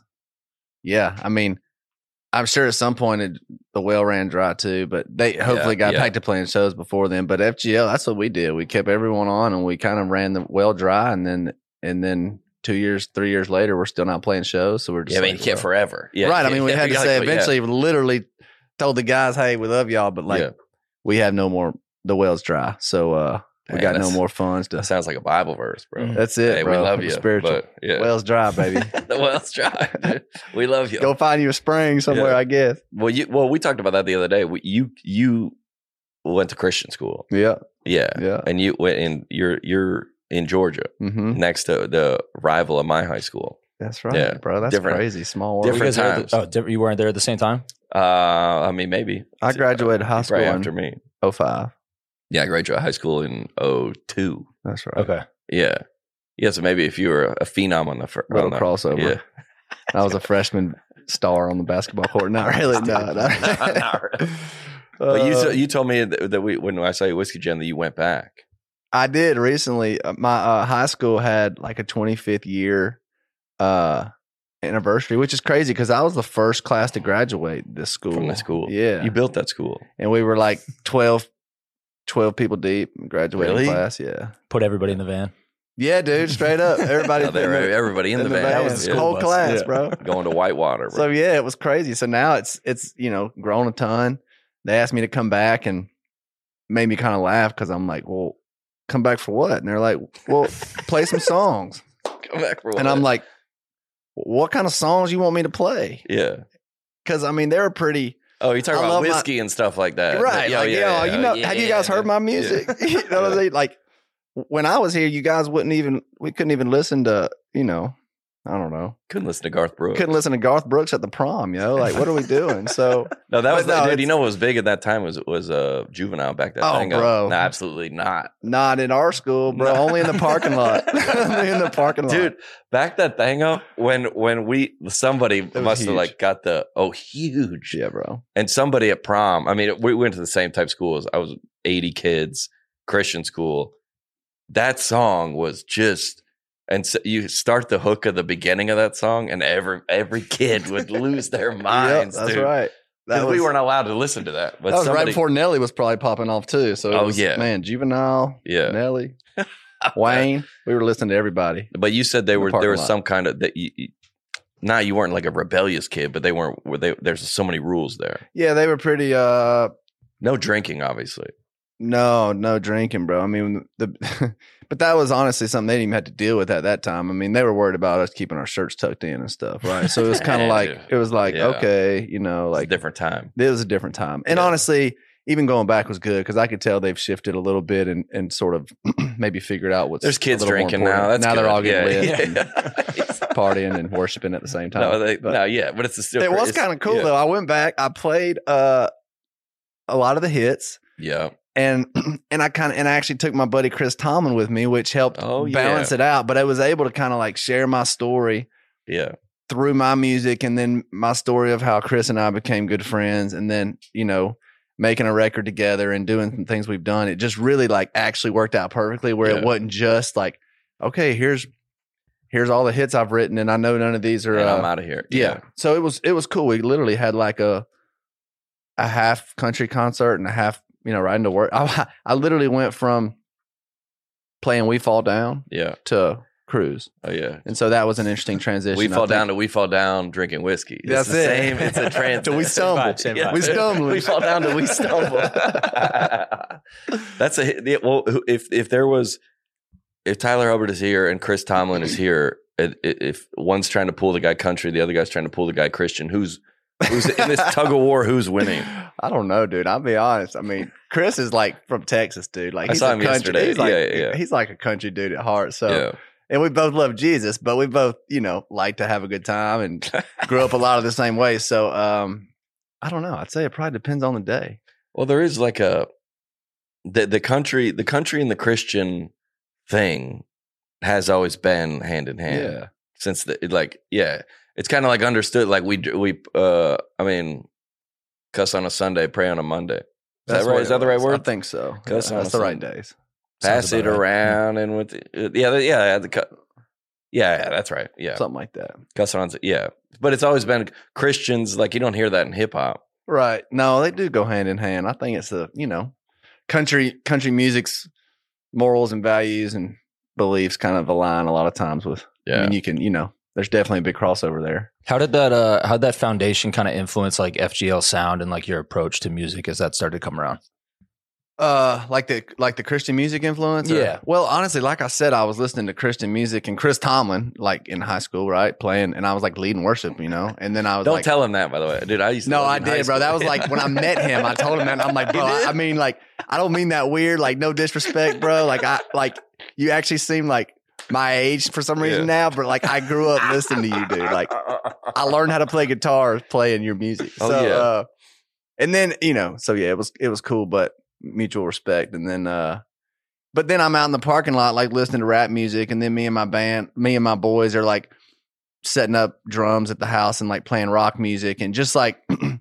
yeah. I mean, I'm sure at some point it, the well ran dry too, but they hopefully got yeah. back to playing shows before then. But F G L, that's what we did. We kept everyone on, and we kind of ran the well dry, and then and then two years, three years later, we're still not playing shows. So we're just Yeah, I mean, like, you can't well- forever. Yeah, right. I mean, we yeah, had to yeah, say yeah. eventually, literally told the guys, "Hey, we love y'all," but like Yeah. we have no more. The well's dry, so uh, we Man, got no that's- more funds to. That sounds like a Bible verse, bro. That's it, Hey, bro. we love We're you. Spiritual. But, yeah. Well's dry, baby. the well's dry. dude. We love you. Go find you a spring somewhere, Yeah. I guess. Well, you well, we talked about that the other day. We, you you went to Christian school, Yeah, yeah, yeah. and you went in. You're you're in Georgia, Mm-hmm. next to the rival of my high school. That's right, Yeah. bro. That's Different- crazy. Small world. You different guys were at times. the- oh, different, you weren't there at the same time? Uh, I mean, maybe I graduated high school right in after me. oh five. Yeah, I graduated high school in oh two. That's right. Okay. Yeah, yeah. So maybe if you were a phenom on the fir- Little on the, crossover. yeah. I was a freshman star on the basketball court. Not really. No. No, not really. But you Uh, so you told me that, that we when I saw you Whiskey Jam that you went back. I did recently. Uh, My uh, high school had like a twenty-fifth year uh, anniversary, which is crazy because I was the first class to graduate this school. From the school. Yeah. You built that school. And we were like twelve, twelve people deep graduating Really? class. Yeah. Put everybody in the van. Yeah, dude. Straight up. Everybody. Oh, they were- in the- everybody in, in the, the van. van. That was the Yeah. school whole bus. class, Yeah. bro. Going to Whitewater. Bro. So yeah, it was crazy. So now it's it's you know grown a ton. They asked me to come back and made me kind of laugh because I'm like, well, come back for what? And they're like, well, play some songs. Come back for And I'm like, what kind of songs you want me to play? yeah. Because I mean, they're pretty Oh, you're talking I about love my- whiskey and stuff like that. right. Yeah, like, yeah, you know, yeah, you know, yeah, have you guys yeah. heard my music? you know what I Yeah. mean? Like when I was here, you guys wouldn't even we couldn't even listen to you know I don't know. Couldn't listen to Garth Brooks. Couldn't listen to Garth Brooks at the prom, you know? Like, what are we doing? So, No, that was But no, the, dude. it's- You know what was big at that time was was uh, Juvenile back that Oh, thing. bro. No, absolutely not, not in our school, bro. No. Only in the parking lot. Only in the parking lot. dude. Back that thing up when when we somebody was must have huge. like got the oh huge Yeah, bro. and somebody at prom. I mean, we went to the same type of schools. I was eighty kids, Christian school. That song was just. And so you start the hook of the beginning of that song, and every every kid would lose their minds. Yep, that's dude. right. That 'Cause was, we weren't allowed to listen to that. But that was right somebody- before Nelly was probably popping off too. So, it Oh, was, yeah. man, Juvenile, Yeah. Nelly, Wayne. We were listening to everybody. But you said they In the were parking there was lot. some kind of that. You, you, nah, you weren't like a rebellious kid, but they weren't. Were they? There's so many rules there. Yeah, they were pretty. uh No drinking, obviously. No, no drinking, bro. I mean, the but that was honestly something they didn't even have to deal with at that time. I mean, they were worried about us keeping our shirts tucked in and stuff, right? So it was kind of Yeah, like dude. it was like Yeah. okay, you know, Like like a different time. it was a different time. And Yeah. honestly, even going back was good because I could tell they've shifted a little bit and, and sort of maybe figured out what's There's a kids little more drinking now. important. That's now they're good. all getting yeah, lit, and yeah. partying and worshiping at the same time. no, they, But no, yeah, but it's still. it was it's- kind of cool yeah. though. I went back, I played uh, a lot of the hits. Yeah, And and I kind of and I actually took my buddy Chris Tomlin with me, which helped Oh, yeah. balance it out. But I was able to kind of like share my story yeah, through my music, and then my story of how Chris and I became good friends, and then you know making a record together and doing some things we've done. It just really like actually worked out perfectly, where Yeah. it wasn't just like, okay, here's here's all the hits I've written, and I know none of these are. and Uh, I'm out of here. yeah. So it was it was cool. We literally had like a a half country concert and a half, you know, riding to work. I, I literally went from playing We Fall Down yeah. to Cruise. Oh yeah. And so that was an interesting transition. We I fall think. down to we fall down drinking whiskey. It's That's the it. Same. It's a trans. Till we stumble. Same vibe, same Yeah. vibe. We stumble. We fall down to we stumble. That's a hit. Well, if if there was, if Tyler Hubbard is here and Chris Tomlin is here, it, it, if one's trying to pull the guy country, the other guy's trying to pull the guy Christian, who's who's in this tug of war? Who's winning? I don't know, dude. I'll be honest. I mean, Chris is like from Texas, dude. Like I he's saw a him country. yesterday. He's like, Yeah, yeah, yeah. he's like a country dude at heart. So, yeah, and we both love Jesus, but we both, you know, like to have a good time and grew up a lot of the same ways. So, um, I don't know. I'd say it probably depends on the day. Well, there is like a the the country, the country and the Christian thing has always been hand in hand. Since the like, yeah, it's kind of like understood. Like we we, uh, I mean, cuss on a Sunday, pray on a Monday. Is That's that right? what Is it that the right was. word? I think so. Yeah, Cuss on that's a the right Sunday. days. Pass Sounds it about right. around and with the, yeah, the- yeah, the cu- yeah, yeah, that's right. Yeah, Something like that. cuss on, yeah, but it's always been Christians. Like you don't hear that in hip hop. Right. No, they do go hand in hand. I think it's the, you know, country country music's morals and values and beliefs kind of align a lot of times with. I mean, you can, you know, there's definitely a big crossover there. How did that uh how did that foundation kind of influence like F G L sound and like your approach to music as that started to come around? Uh, like the like the Christian music influence. or- Yeah. Well, honestly, like I said, I was listening to Christian music and Chris Tomlin, like in high school, right, playing, and I was like leading worship, you know. And then I was Don't like, tell him that, by the way, dude. I used to no, love I you in high did, bro. school. That was like when I met him. I told him that. I'm like, bro, You I, did? I mean, like, I don't mean that weird, like, no disrespect, bro. Like, I like you actually seem like my age for some reason Yeah. now, but like I grew up listening to you, dude. Like, I learned how to play guitar playing your music. Oh, so, yeah. uh, and then you know, so yeah, it was it was cool, but mutual respect. And then, uh, but then I'm out in the parking lot, like listening to rap music, and then me and my band, me and my boys are like setting up drums at the house and like playing rock music, and just like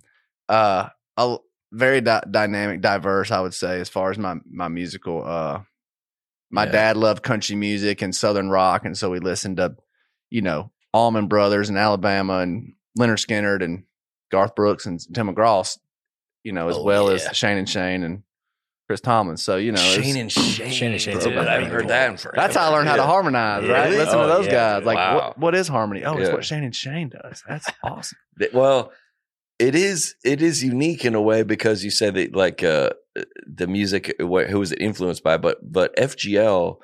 uh, a very di- dynamic, diverse, I would say, as far as my my musical. Uh, my Yeah. dad loved country music and southern rock, and so we listened to, you know, Allman Brothers and Alabama and Leonard Skinner and Garth Brooks and Tim McGraw, you know, as Oh, well yeah. as Shane and Shane and Chris Tomlin. So, you know, it's- Shane and Shane. Shane and Shane's Bro, a I haven't great heard that in forever. that's how I learned how to Yeah. harmonize, right? Really? Listen to Oh, those yeah, guys. dude. Like, Wow. what, what is harmony? Oh, it's Yeah. what Shane and Shane does. That's awesome. Th- Well, it is it is unique in a way because you said that like uh, the music wh- who was it influenced by, but but F G L,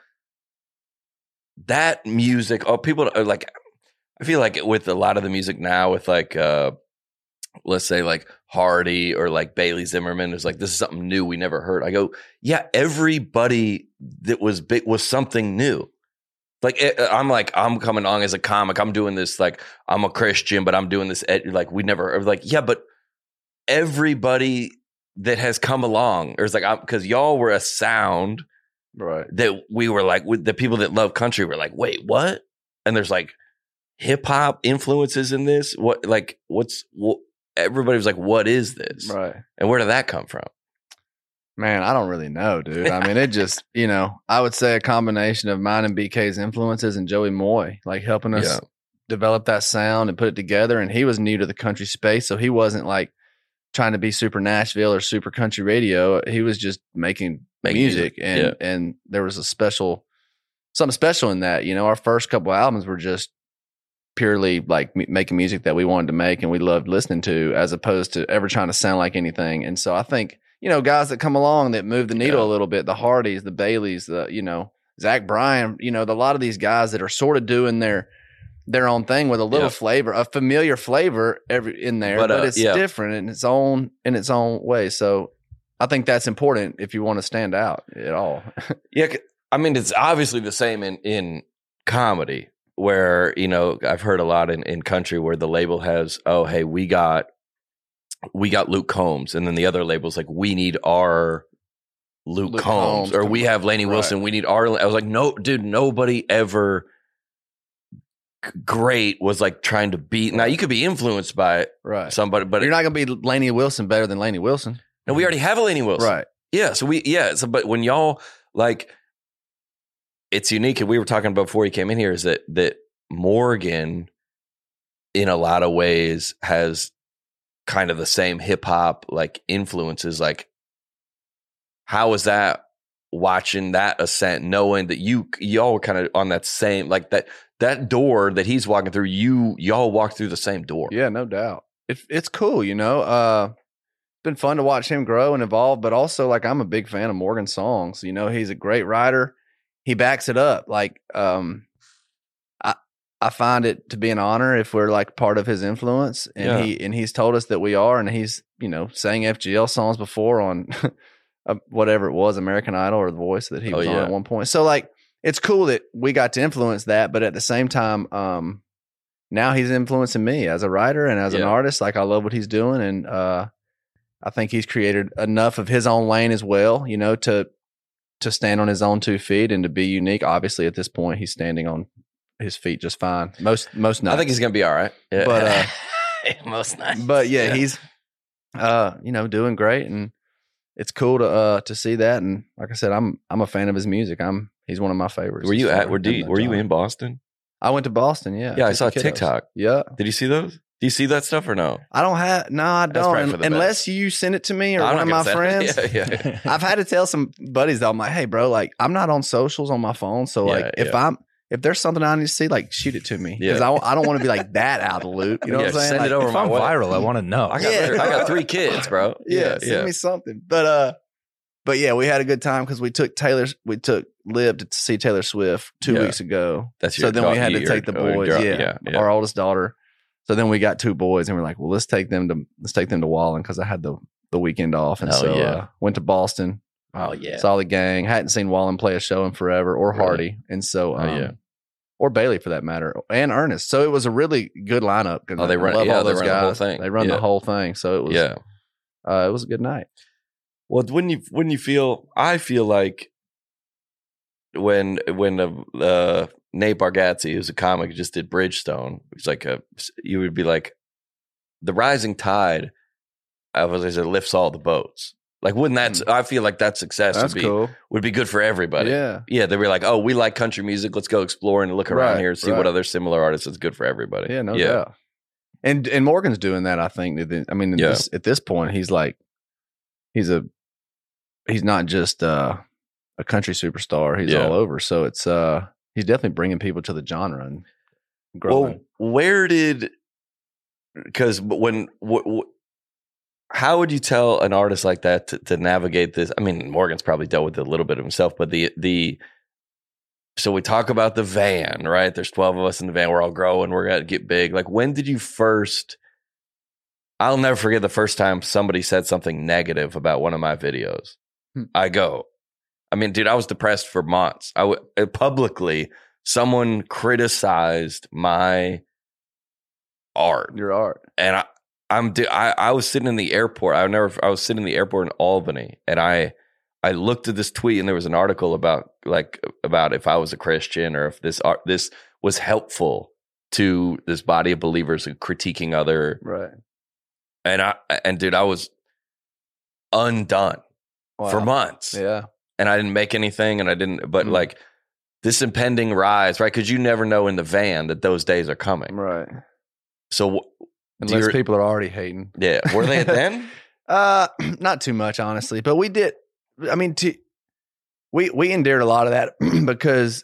that music, oh people are like, I feel like with a lot of the music now with like uh, let's say like Hardy or like Bailey Zimmerman is like, this is something new we never heard. I go, yeah, everybody that was big was something new. Like it, I'm like I'm coming on as a comic. I'm doing this like I'm a Christian, but I'm doing this ed- like we never like yeah, but everybody that has come along, or it's like because y'all were a sound Right. that we were like with the people that love country were like, wait, what? And there's like hip hop influences in this. What like what's what? Everybody was like, what is this? Right. And where did that come from? Man, I don't really know, dude. I mean, it just, you know, I would say a combination of mine and B K's influences and Joey Moy, like helping us Yeah. develop that sound and put it together. And he was new to the country space. So he wasn't like trying to be super Nashville or super country radio. He was just making Make music. music, And, yeah. and there was a special, something special in that. You know, our first couple albums were just purely like m- making music that we wanted to make and we loved listening to, as opposed to ever trying to sound like anything. And so I think, you know, guys that come along that move the needle Yeah. a little bit, the Hardys, the Baileys, the, you know, Zach Bryan, you know, the, a lot of these guys that are sort of doing their, their own thing with a little Yeah. flavor, a familiar flavor every in there, But, but, uh, it's yeah. different in its own, in its own way. So I think that's important if you want to stand out at all. Yeah, c- I mean, it's obviously the same in, in comedy where, you know, I've heard a lot in, in country where the label has, oh, hey, we got we got Luke Combs. And then the other label's like, we need our Luke, Luke Combs. Combs Or come we on. have Lainey Right. Wilson. We need our. I was like, no, dude, nobody ever g- great was like trying to beat. Now, you could be influenced by Right. somebody, but You're not going to be Lainey Wilson better than Lainey Wilson. no, we already have a Lainey Wilson. Right. Yeah. So we, yeah. So, but when y'all like, it's unique. And we were talking about before you came in here is that, that Morgan in a lot of ways has kind of the same hip hop like influences. Like, how was that watching that ascent, knowing that you, y'all were kind of on that same, like that, that door that he's walking through, you, y'all walked through the same door. Yeah, no doubt. It's it's cool, you know. Uh, it's been fun to watch him grow and evolve, but also like I'm a big fan of Morgan's songs. You know, he's a great writer. He backs it up. Like, um, I I find it to be an honor if we're like part of his influence, and Yeah. he and he's told us that we are, and he's you know sang F G L songs before on uh, whatever it was, American Idol or The Voice that he Oh, was on yeah. at one point. So like, it's cool that we got to influence that, but at the same time, um. Now he's influencing me as a writer and as an Yeah. artist. Like I love what he's doing, and uh, I think he's created enough of his own lane as well, you know, to to stand on his own two feet and to be unique. Obviously, at this point, he's standing on his feet just fine. Most most nights. I think he's going to be all right. Yeah. But, uh, most nights. but yeah, he's uh, you know doing great, and it's cool to uh to see that. And like I said, I'm I'm a fan of his music. I'm he's one of my favorites. Were you as at, far were, as you, the were you genre. in Boston? I went to Boston. Yeah, Yeah, I took saw the kiddos. TikTok. Yeah. Did you see those? Do you see that stuff or no? I don't have no, I That's don't. probably Un- for the unless you send it to me or I'm one of not my gonna friends. send it. Yeah, yeah. I've had to tell some buddies though. I'm like, hey, bro, like I'm not on socials on my phone, so like Yeah, if yeah. I'm if there's something I need to see, like shoot it to me because Yeah. I, I don't want to be like that out of the loop. You know Yeah, what I'm saying? send it Like, over If my I'm way. viral, I want to know. I got, Yeah. I got three kids, bro. Yeah, Yeah, send yeah. me something. But uh, but yeah, we had a good time because we took Taylor, we took Lib to see Taylor Swift two Yeah. weeks ago. That's So your then dau- we had to your- take the oh, your boys. dau- yeah, yeah, yeah. our oldest daughter. So then we got two boys, and we're like, well, let's take them to let's take them to Wallen because I had the the weekend off, and Hell so yeah. uh, went to Boston. Oh yeah. Saw the gang. Hadn't seen Wallen play a show in forever, or Really? Hardy, and so Oh, um, yeah. or Bailey for that matter, and Ernest. So it was a really good lineup. 'cause Oh, they I run- love yeah, all they those run the whole guys. thing. They run Yeah. the whole thing. So it was yeah. uh, it was a good night. Well, when you when you feel, I feel like when when uh, uh, Nate Bargatze, who's a comic, just did Bridgestone. He's like a, you would be like, the rising tide, I was like, it lifts all the boats. Like, wouldn't that? I feel like that success That's would be cool. would be good for everybody. Yeah. Yeah, they were like, oh, we like country music. Let's go explore and look around Right, here and see right. what other similar artists. It's good for everybody. Yeah, no yeah. doubt. And and Morgan's doing that. I think. I mean, at, Yeah. this, at this point, he's like, he's a, he's not just uh, a country superstar. He's Yeah. all over. So it's uh, he's definitely bringing people to the genre and growing. Well, where did? Because when wh- wh- how would you tell an artist like that to, to navigate this? I mean, Morgan's probably dealt with it a little bit himself, but the the so we talk about the van, right? There's twelve of us in the van. We're all growing. We're gonna get big. Like, when did you first? I'll never forget the first time somebody said something negative about one of my videos. Hmm. I go, I mean, dude, I was depressed for months. I w- publicly someone criticized my art, Your art. and I, I'm I, I was sitting in the airport. I never I was sitting in the airport in Albany, and I I looked at this tweet, and there was an article about like about if I was a Christian or if this art this was helpful to this body of believers critiquing other Right. and I and dude, I was undone Wow. for months, Yeah. and I didn't make anything, and I didn't. But Mm. like this impending rise, right? Because you never know in the van that those days are coming. Right. So, Unless you, people are already hating. yeah, were they then? Uh, not too much, honestly, but we did. I mean, to, we we endured a lot of that because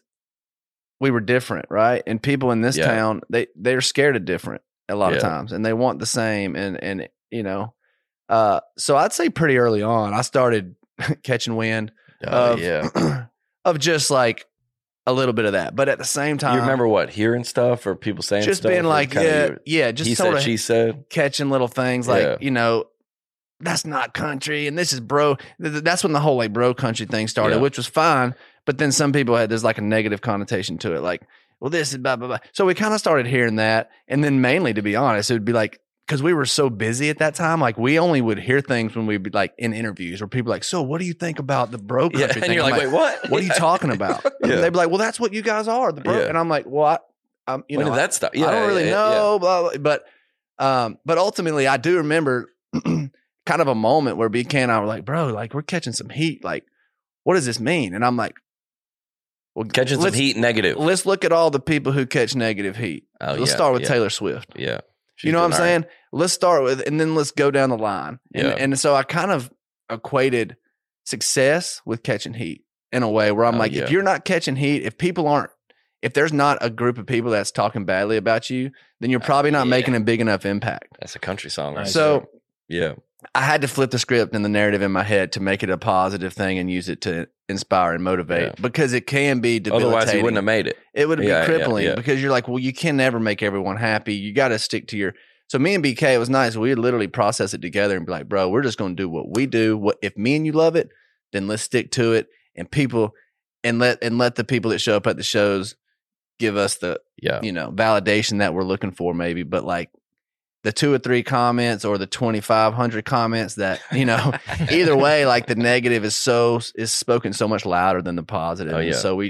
we were different, right? And people in this Yeah. town, they they're scared of different a lot of Yeah. times, and they want the same. And and you know, uh, so I'd say pretty early on, I started catching wind Oh of yeah. of just like a little bit of that, but at the same time, You remember what hearing stuff or people saying just stuff being or like, kinda yeah, you- yeah, just he sort said, of she said. catching little things like, Yeah. you know, that's not country and this is bro. th- th- That's when the whole like bro country thing started, Yeah. which was fine. But then some people had, there's like a negative connotation to it. Like, well, this is blah, blah, blah. So we kind of started hearing that. And then mainly, to be honest, it would be like, because we were so busy at that time, like we only would hear things when we'd be like in interviews where people like, so what do you think about the bro country Yeah, thing? and you're I'm like, wait, what? what are you talking about? Yeah. And they'd be like, well, that's what you guys are, the bro. Yeah. And I'm like, well, I, um, you When know, did that stuff? I don't really know, blah, blah, but um, but ultimately, I do remember kind of a moment where B K and I were like, "Bro, like we're catching some heat. Like, what does this mean?" And I'm like, "Well, Catching some let's- heat negative. Let's look at all the people who catch negative heat. Oh, let's yeah, start with yeah. Taylor Swift. Yeah. She's you know what I'm doing all right. saying? Let's start with, and then let's go down the line. And, Yeah. and so I kind of equated success with catching heat in a way where I'm Oh, like, yeah. if you're not catching heat, if people aren't, if there's not a group of people that's talking badly about you, then you're probably not yeah. making a big enough impact. That's a country song. Right So there. yeah. I had to flip the script and the narrative in my head to make it a positive thing and use it to inspire and motivate Yeah. because it can be debilitating. Otherwise, you wouldn't have made it. It would be Yeah, yeah, crippling yeah. because you're like, well, you can never make everyone happy. You got to stick to your. So me and B K, it was nice. We would literally process it together and be like, bro, we're just going to do what we do. What if me and you love it, then let's stick to it. And people, and let and let the people that show up at the shows give us the Yeah. you know validation that we're looking for, maybe. But like the two or three comments or the twenty-five hundred comments that you know, either way, like the negative is so is spoken so much louder than the positive. Oh, And yeah. so we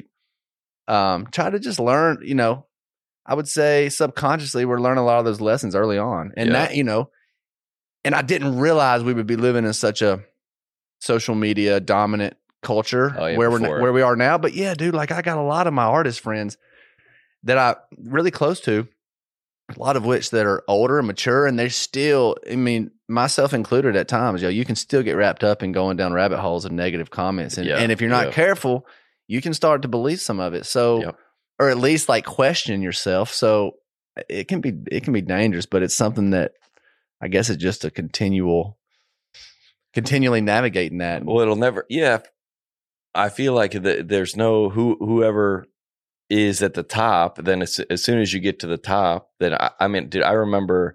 um try to just learn, you know, I would say subconsciously we're learning a lot of those lessons early on. And Yeah. that, you know, and I didn't realize we would be living in such a social media dominant culture Oh, yeah, where before. we're where we are now. But yeah, dude, like I got a lot of my artist friends that I really close to, a lot of which that are older and mature, and they're still, I mean, myself included at times, yo, you can still get wrapped up in going down rabbit holes of negative comments. And, Yeah, and if you're not yeah. careful, you can start to believe some of it. So, Yep. or at least like question yourself. So it can be, it can be dangerous, but it's something that I guess is just a continual, continually navigating that. Well, it'll never. Yeah. I feel like the, there's no who whoever is at the top. Then as, as soon as you get to the top, then I, I mean, dude, I remember,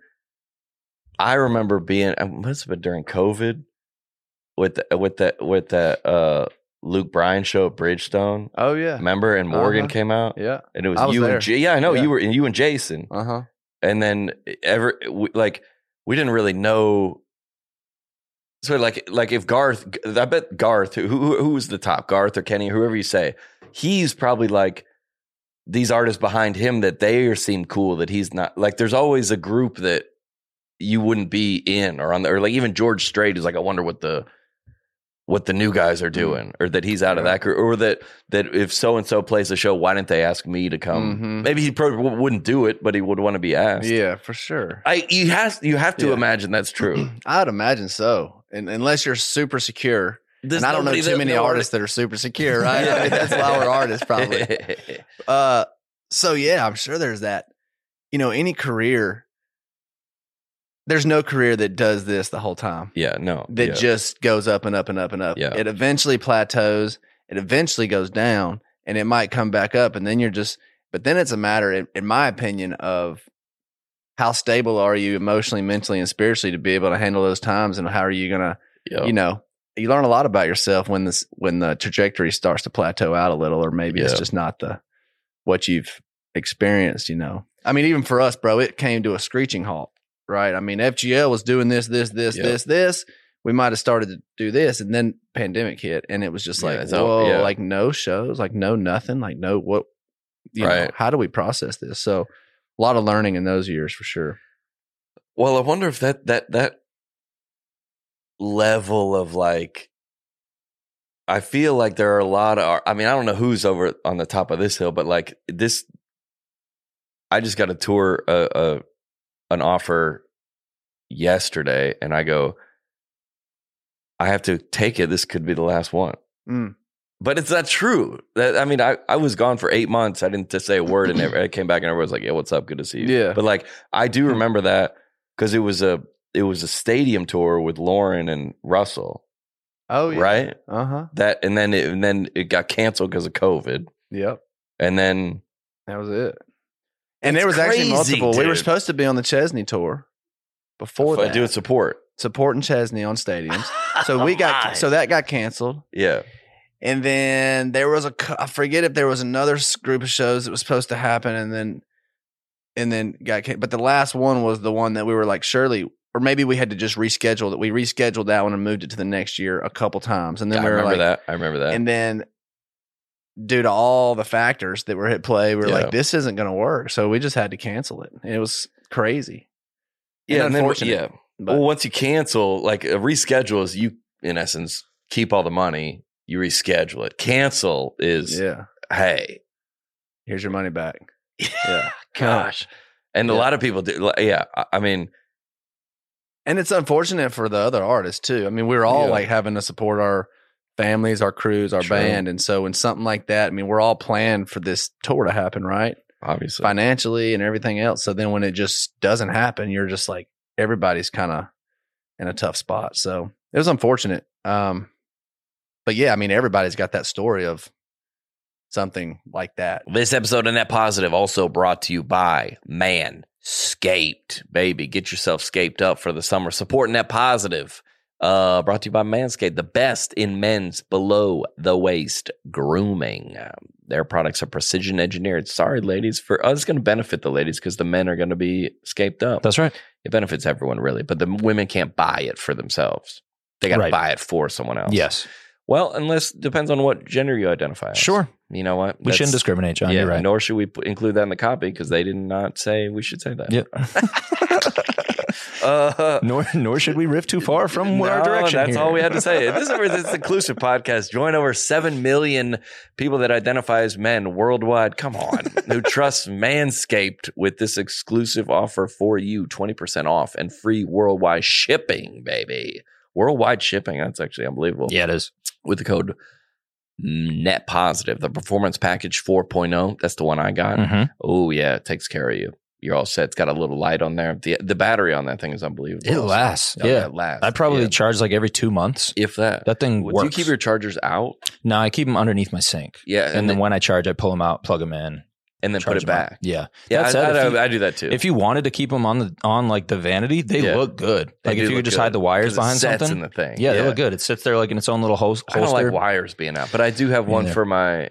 I remember being. It must have been during COVID with the, with that with that uh, Luke Bryan show at Bridgestone. Oh yeah. Remember, and Morgan Uh-huh. came out, Yeah. and it was, I was you there. and J- yeah, I know Yeah. you were, and you and Jason, Uh huh. and then ever we, like we didn't really know. So like like if Garth, I bet Garth, who who who was the top, Garth or Kenny, whoever you say, he's probably like these artists behind him that they seem cool that he's not. Like there's always a group that you wouldn't be in or on the, or like even George Strait is like, I wonder what the what the new guys are doing, or that he's out of Yeah. that group, or that that if so and so plays a show, why didn't they ask me to come? Mhm. Maybe he probably w- wouldn't do it, but he would want to be asked. Yeah, for sure. I you has you have to Yeah. imagine that's true. I'd imagine so. And unless you're super secure. There's and I don't know nobody too that- many no artists that are super secure, right? I mean, that's why we're artists, probably. Uh, so yeah, I'm sure there's that. You know, any career, there's no career that does this the whole time. Yeah, no. That yeah. just goes up and up and up and up. Yeah. It eventually plateaus. It eventually goes down, and it might come back up, and then you're just. But then it's a matter, in, in my opinion, of how stable are you emotionally, mentally, and spiritually to be able to handle those times, and how are you gonna, Yeah. you know, you learn a lot about yourself when this when the trajectory starts to plateau out a little, or maybe it's Yeah. just not the what you've experienced, you know. I mean, even for us, bro, it came to a screeching halt, right? I mean, F G L was doing this, this, this, Yep. this, this. We might have started to do this, and then pandemic hit, and it was just Yeah, like, it's all- whoa, yeah. like no shows, like no nothing, like no what, you know, Right. how do we process this? So a lot of learning in those years for sure. Well, I wonder if that that that level of like, I feel like there are a lot of. I mean, I don't know who's over on the top of this hill, but like this, I just got a tour, a, a an offer yesterday, and I go, I have to take it. This could be the last one. Mm. But it's not true. That, I mean, I, I was gone for eight months. I didn't just say a word, and I came back, and everyone was like, "Yeah, what's up? Good to see you." Yeah. But like, I do remember that because it was a it was a stadium tour with Lauren and Russell, Oh, yeah. right? Uh huh. That and then it, and then it got canceled because of COVID, Yep. and then That was it. And It's there was actually crazy, multiple. We were dude. supposed to be on the Chesney tour before that, doing support. supporting Chesney on stadiums. So we got so that got canceled. Yeah, And then there was a, cou- I forget if there was another s- group of shows that was supposed to happen, and then, and then got, can- but the last one was the one that we were like, surely, or maybe we had to just reschedule that. We rescheduled that one and moved it to the next year a couple times, and then I we were remember like, that. I remember that. and then due to all the factors that were at play, we were Yeah. like, this isn't going to work, so we just had to cancel it. And it was crazy. yeah, and then unfortunate, yeah. But Well, once you cancel, like a reschedule is you, in essence, keep all the money. You reschedule it. Cancel is, yeah, hey, here's your money back. Yeah. gosh. And a Yeah. lot of people do. like, Yeah. I- I mean, And it's unfortunate for the other artists too. I mean, we we're all Yeah. like having to support our families, our crews, our True. band. And so when something like that, I mean, we're all planned for this tour to happen, right? obviously. Financially and everything else. So then when it just doesn't happen, you're just like, everybody's kind of in a tough spot. So it was unfortunate. Um, but yeah, I mean, everybody's got that story of something like that. This episode of Net Positive also brought to you by Manscaped. Baby, get yourself scaped up for the summer. Support Net Positive. Uh, brought to you by Manscaped, the best in men's below the waist grooming. Um, their products are precision engineered. Sorry, ladies, for us, it's going to benefit the ladies because the men are going to be scaped up. That's right. It benefits everyone, really, but the women can't buy it for themselves. They got to Right. buy it for someone else. Yes. Well, unless depends on what gender you identify as. Sure. You know what? We shouldn't That's- discriminate, John. Yeah, You're right. nor should we put, include that in the copy because they did not say we should say that. Yep. uh, nor nor should we riff too far from no, our direction. That's here. all we had to say. This is where this inclusive podcast. Join over seven million people that identify as men worldwide. Come on, who trust Manscaped with this exclusive offer for you: twenty percent off and free worldwide shipping, baby. Worldwide shipping. That's actually unbelievable. Yeah, it is. With the code Net Positive, the Performance Package four point oh. That's the one I got. Mhm. Oh yeah, it takes care of you. You're all set. It's got a little light on there. The the battery on that thing is unbelievable. It lasts. Oh, yeah. it lasts. I probably Yeah. charge like every two months. if that. That thing Do works. you keep your chargers out? no, I keep them underneath my sink. Yeah, And, then when I charge, I pull them out, plug them in, and then put charge it 'em up. back. Yeah. Yeah, That I, said, I, if you- I do that too. If you wanted to keep them on the on like the vanity, they Yeah. look good. They Like do if you look could just good, hide the wires 'cause it behind sets something. in the thing. yeah, they look good. It sits there like in its own little hos- I don't holster. like wires being out, but I do have one Yeah. for my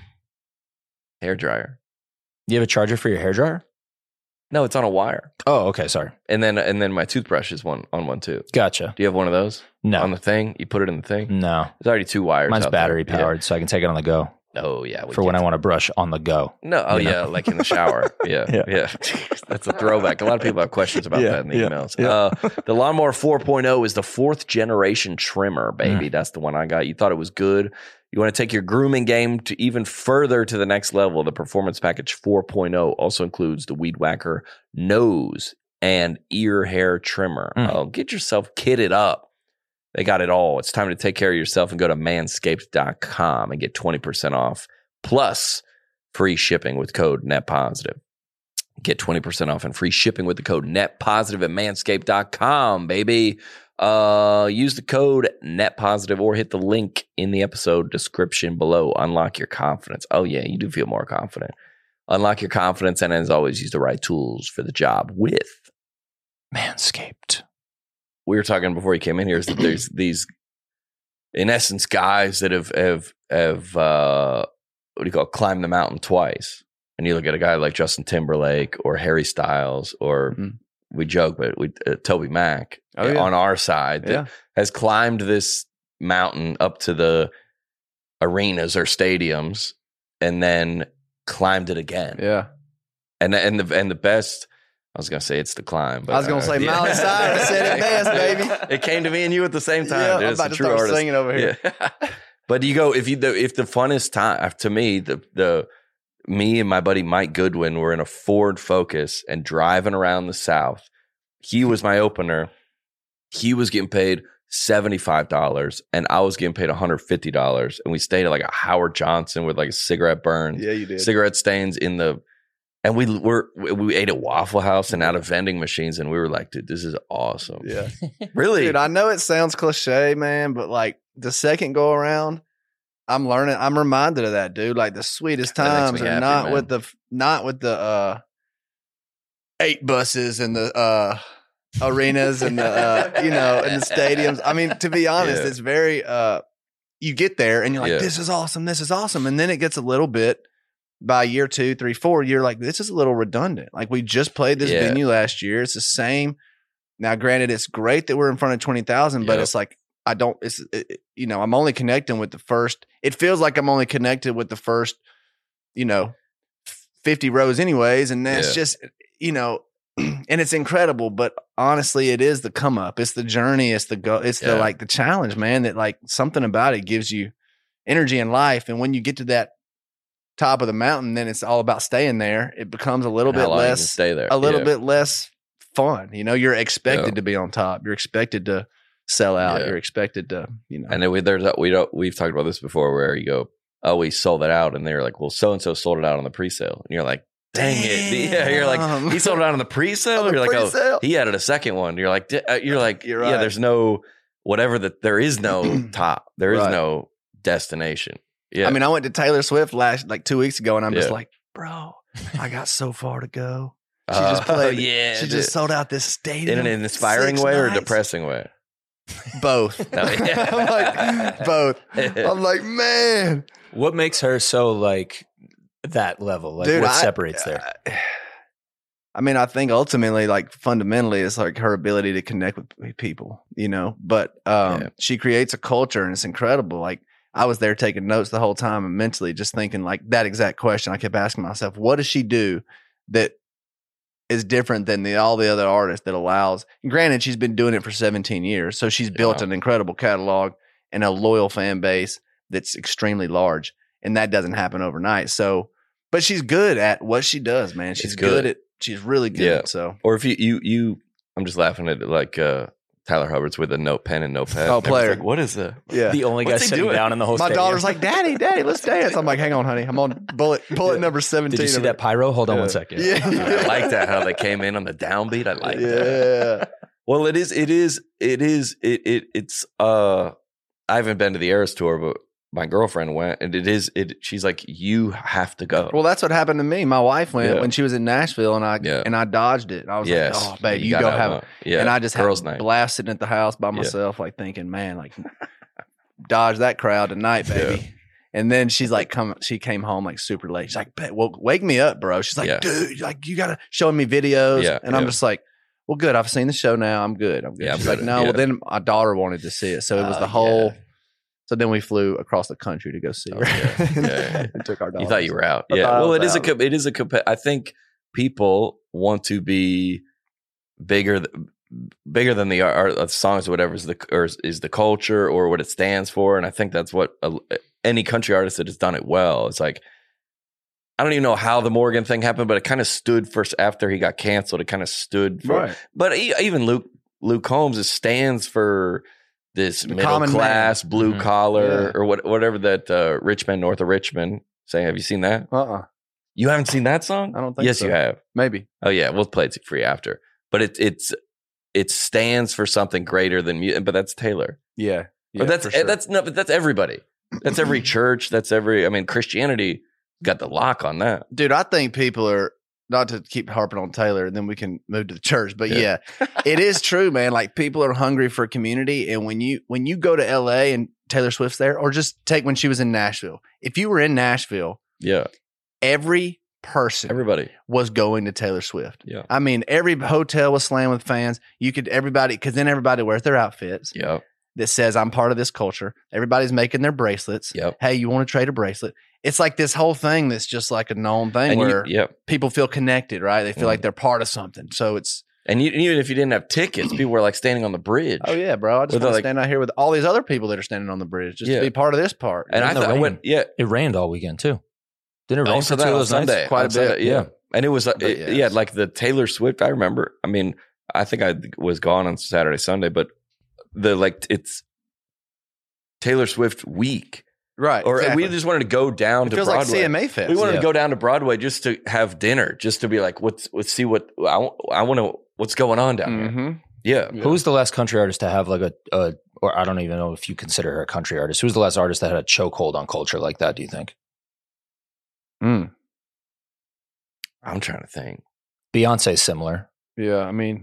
hair dryer. You have a charger for your hair dryer? No, it's on a wire, Oh, okay. Sorry. and then and then my toothbrush is one on one too. Gotcha. Do you have one of those No. on the thing? You put it in the thing. no. There's already two wires. Mine's out there. battery Yeah. powered, so I can take it on the go Oh yeah, we for when get I want to brush on the go. No, oh You know? yeah, like in the shower. Yeah, yeah. Yeah. That's a throwback. A lot of people have questions about Yeah, that in the yeah, emails. yeah. Uh, the Lawnmower four point oh is the fourth generation trimmer, baby. Mm. That's the one I got. You thought it was good. You want to take your grooming game to even further to the next level. The Performance Package four point oh also includes the Weed Whacker nose and ear hair trimmer. Mm. Oh, get yourself kitted up. They got it all. It's time to take care of yourself and go to manscaped dot com and get twenty percent off plus free shipping with code NETPOSITIVE. Get twenty percent off and free shipping with the code NETPOSITIVE at manscaped dot com, baby. Uh, use the code NETPOSITIVE or hit the link in the episode description below. Unlock your confidence. Oh, yeah, you do feel more confident. Unlock your confidence and, as always, use the right tools for the job with Manscaped. we were talking before you came in here is that there's these, in essence, guys that have have have uh, what do you call it, climbed the mountain twice. and you look at a guy like Justin Timberlake or Harry Styles or Mhm. we joke, but we uh, Toby Mac Oh, yeah. on our side that Yeah. has climbed this mountain up to the arenas or stadiums and then climbed it again. Yeah. And and the and the best, I was gonna say it's the climb. But I was gonna say Miley Cyrus said it best, baby. It came to me and you at the same time. Yeah, dude. I'm It's about a to true start artist. singing over here. Yeah. But you go if you the, if the funnest time to me the the me and my buddy Mike Goodwin were in a Ford Focus and driving around the South. He was my opener. He was getting paid seventy-five dollars and I was getting paid one hundred fifty dollars. And we stayed at like a Howard Johnson with like a cigarette burn, Yeah, you did. cigarette stains in the, and we were, we ate at Waffle House and out of vending machines. And we were like, dude, this is awesome. Yeah. Really? Dude, I know it sounds cliche, man, but like the second go around, I'm learning. I'm reminded of that, dude. Like the sweetest That makes times me are happy, not man. with the not with the uh, eight buses and the uh, arenas and the uh, you know and the stadiums. I mean, to be honest, Yeah. it's very. Uh, you get there and you're like, Yeah. this is awesome, this is awesome, and then it gets a little bit. By year two, three, four, you're like, this is a little redundant. Like we just played this Yeah. venue last year. It's the same. Now, granted, it's great that we're in front of twenty thousand, but Yep. it's like, I don't, it's, it, it- you know, I'm only connecting with the first, it feels like I'm only connected with the first, you know, fifty rows anyways. And that's Yeah. just, you know, and it's incredible, but honestly, it is the come up. It's the journey. It's the go, it's the Yeah. like the challenge, man, that like something about it gives you energy and life. And when you get to that top of the mountain, then it's all about staying there. It becomes a little And how bit long you can less, stay there. a little Yeah. bit less fun. You know, you're expected Yeah. to be on top. You're expected to sell out. Yeah. You're expected to, you know. And then we, there's a, we don't we've talked about this before where you go, oh, we sold it out, and they're like, well, so and so sold it out on the pre-sale, and you're like, dang it, yeah, you're like, Damn. he sold it out on the pre-sale. On the You're like, pre-sale. oh, he added a second one. You're like, di- uh, you're like, You're yeah, right. there's no whatever that there is no top, there is Right. no destination. Yeah, I mean, I went to Taylor Swift last like two weeks ago, and I'm just Yeah. like, bro, I got so far to go. She Uh, just played. yeah, she the- just sold out this stadium in an inspiring six way or a nights. depressing way. Both. No, yeah. I'm like both. I'm like, man, What makes her so like that level? Like dude, what I- separates there? I, I mean, I think ultimately, like fundamentally, it's like her ability to connect with people, you know. But um, Yeah. she creates a culture, and it's incredible. Like I was there taking notes the whole time, and mentally just thinking like that exact question. I kept asking myself, what does she do that is different than the all the other artists that allows? And granted, she's been doing it for seventeen years, so she's built Yeah. an incredible catalog and a loyal fan base that's extremely large, and that doesn't happen overnight. So, but she's good at what she does, man. She's It's good. good. at. She's really good. Yeah. So, Or if you you you, I'm just laughing at it like uh, Tyler Hubbard's with a note pen and notepad. Oh, And player. everyone's like, what is the? yeah. The only guy What's he sitting doing? down in the whole My stadium. daughter's like, "Daddy, Daddy, let's dance." I'm like, "Hang on, honey. I'm on bullet bullet Yeah. number seventeen." Did you see of that it. pyro? Hold on Yeah. one second. Yeah. I like that how they came in on the downbeat. I like that. Yeah. Well, it is. It is. It is. It. It. It's. Uh, I haven't been to the Eras tour, but my girlfriend went, and it is. It. She's like, you have to go. Well, that's what happened to me. My wife went Yeah. when she was in Nashville, and I Yeah. and I dodged it. I was yes. like, "Oh, babe, you, go gotta have." one. Yeah. And I just had girls' a night. blast sitting at the house by Yeah. myself, like thinking, "Man, like dodge that crowd tonight, baby." Yeah. And then she's like, "Come." She came home like super late. She's like, "Babe, well, wake me up, bro." She's like, Yeah. "Dude, like you gotta showing me videos." Yeah, and I'm yeah. just like, "Well, good. I've seen the show now. I'm good. I'm good." Yeah, I'm She's good. like, "No." Yeah. Well, then my daughter wanted to see it, so it was Oh, the whole. yeah. So then we flew across the country to go see Oh, her. yeah. Yeah. and took our You dogs. thought you were out. I Yeah. thought I Well, was it is a. out. co- It is a. compa- I think people want to be bigger. th- Bigger than the art, uh, songs, or whatever is the or is, is the culture or what it stands for, and I think that's what uh, any country artist that has done it well. It's like I don't even know how the Morgan thing happened, but it kind of stood first after he got canceled. It kind of stood for, Right. but e- even Luke Luke Combs it stands for this The middle common class, blue Mhm. collar, Yeah. or what whatever that uh, Richmond, north of Richmond. Saying, have you seen that? Uh-uh. You haven't seen that song? I don't think Yes, so. you have. Maybe. Oh yeah, we'll play it for you after. But it it's it stands for something greater than music. But that's Taylor. Yeah. Yeah, but that's for sure. that's no, but that's everybody. That's every church. That's every. I mean, Christianity got the lock on that. Dude, I think people are not to keep harping on Taylor and then we can move to the church. But yeah, Yeah. it is true, man. Like people are hungry for community. And when you when you go to L A and Taylor Swift's there, or just take when she was in Nashville. If you were in Nashville, Yeah, every person Everybody. was going to Taylor Swift. Yeah. I mean, every hotel was slammed with fans. You could everybody because then everybody wears their outfits Yep. that says I'm part of this culture. Everybody's making their bracelets. Yep. Hey, you want to trade a bracelet? It's like this whole thing that's just like a known thing And you, where yep. people feel connected, right? They feel Mhm. like they're part of something. So it's And you, even if you didn't have tickets, people were like standing on the bridge. oh yeah, bro. I just With want to like- stand out here with all these other people that are standing on the bridge just Yeah. to be part of this part. And I In the thought, I rain. went, yeah. It rained all weekend too. Didn't it rain Also for two that of on those nights? Sunday, Quite a on bit, Sunday, yeah. yeah. And it was, uh, But it- yes. yeah, like the Taylor Swift. I remember. I mean, I think I was gone on Saturday, Sunday, but the like it's Taylor Swift week, right. or exactly. we just wanted to go down it to feels Broadway. like C M A Fest. We wanted Yeah. to go down to Broadway just to have dinner, just to be like, what's, let's see what I, I want to, what's going on down here. Mhm. Yeah. Who was the last country artist to have like a, a, or I don't even know if you consider her a country artist. Who was the last artist that had a chokehold on culture like that, do you think? Mm. I'm trying to think. Beyonce's similar. Yeah, I mean,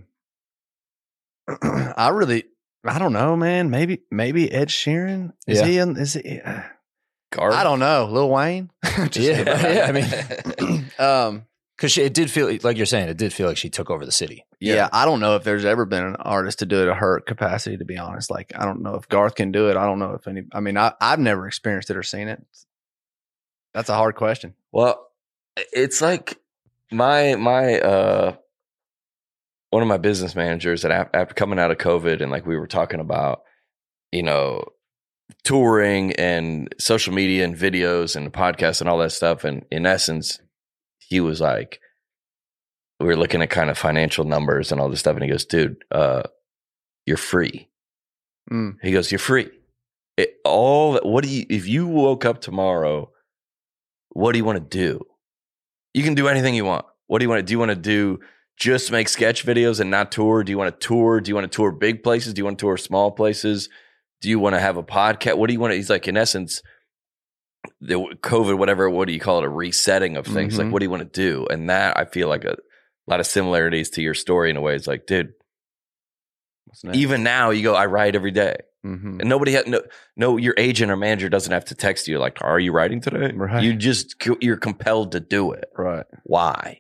I really, I don't know, man. Maybe, maybe Ed Sheeran is Yeah. he? In, is he? Garth? I don't know. Lil Wayne. Just Yeah, kidding. yeah, I mean, um, because it did feel like you're saying, it did feel like she took over the city. yeah. I don't know if there's ever been an artist to do it at her capacity. To be honest, like I don't know if Garth can do it. I don't know if any. I mean, I, I've never experienced it or seen it. That's a hard question. Well, it's like my my uh one of my business managers that af- after coming out of COVID and like we were talking about, you know, touring and social media and videos and podcasts and all that stuff. And in essence, he was like, we were looking at kind of financial numbers and all this stuff. And he goes, dude, uh, you're free. Mm. He goes, you're free. It, all that, what do you, if you woke up tomorrow, what do you want to do? You can do anything you want. What do you want to do? You want to do just make sketch videos and not tour? Do you want to tour? Do you want to tour big places? Do you want to tour small places? Do you want to have a podcast? What do you want to, he's like, in essence, the COVID, whatever, what do you call it? A resetting of things. Mhm. Like, what do you want to do? And that I feel like a lot of similarities to your story in a way. It's like, dude, What's next? even now you go, I write every day. Mhm. And nobody had no, no, your agent or manager doesn't have to text you like, are you writing today? Right. You just, you're compelled to do it. right. Why?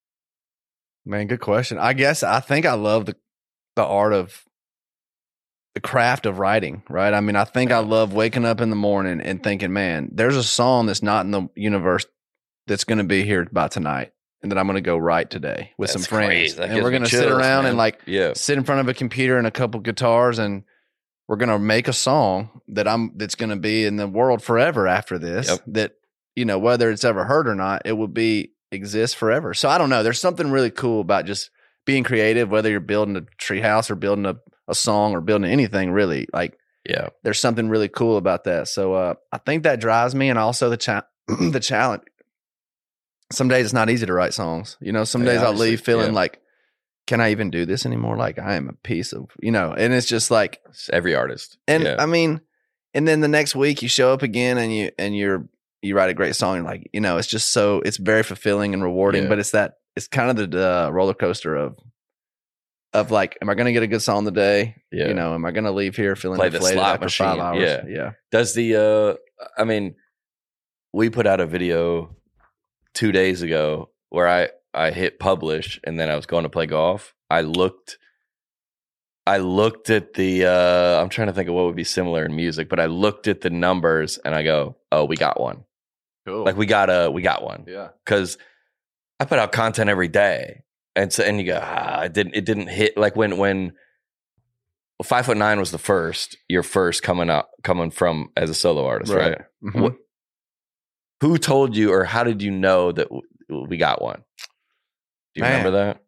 Man, good question. I guess I think I love the the art of the craft of writing, right? I mean, I think I love waking up in the morning and thinking, man, there's a song that's not in the universe that's going to be here by tonight and that I'm going to go write today with some That's friends. crazy. That And gives we're me going to sit chills, around man. and like Yeah. sit in front of a computer and a couple guitars and we're going to make a song that I'm that's going to be in the world forever after this. Yep. That, you know, whether it's ever heard or not, it will be exist forever. So I don't know. There's something really cool about just being creative, whether you're building a treehouse or building a, a song or building anything really. Like Yeah. there's something really cool about that. So uh, I think that drives me, and also the cha- the challenge. Some days it's not easy to write songs. You know, some Yeah, days I'll obviously, leave feeling yeah. like, can I even do this anymore? Like I am a piece of, you know, and it's just like, It's every artist. and yeah. I mean, and then the next week you show up again and you and you're you write a great song. You're like, you know, it's just so it's very fulfilling and rewarding. Yeah. But it's that it's kind of the uh, roller coaster of of like, am I going to get a good song today? Yeah. You know, am I going to leave here feeling Play the deflated slot after five machine. hours? Yeah. yeah. Does the, uh, I mean, we put out a video two days ago where I, I hit publish and then I was going to play golf. I looked, I looked at the, uh, I'm trying to think of what would be similar in music, but I looked at the numbers and I go, oh, we got one. Cool. Like we got a, we got one. yeah. Cause I put out content every day. And so, and you go, ah, it didn't, it didn't hit like when, when well, Five Foot Nine was the first, your first coming out, coming from as a solo artist, right? Mhm. What, who told you, or how did you know that w- we got one? Do you Man. remember that?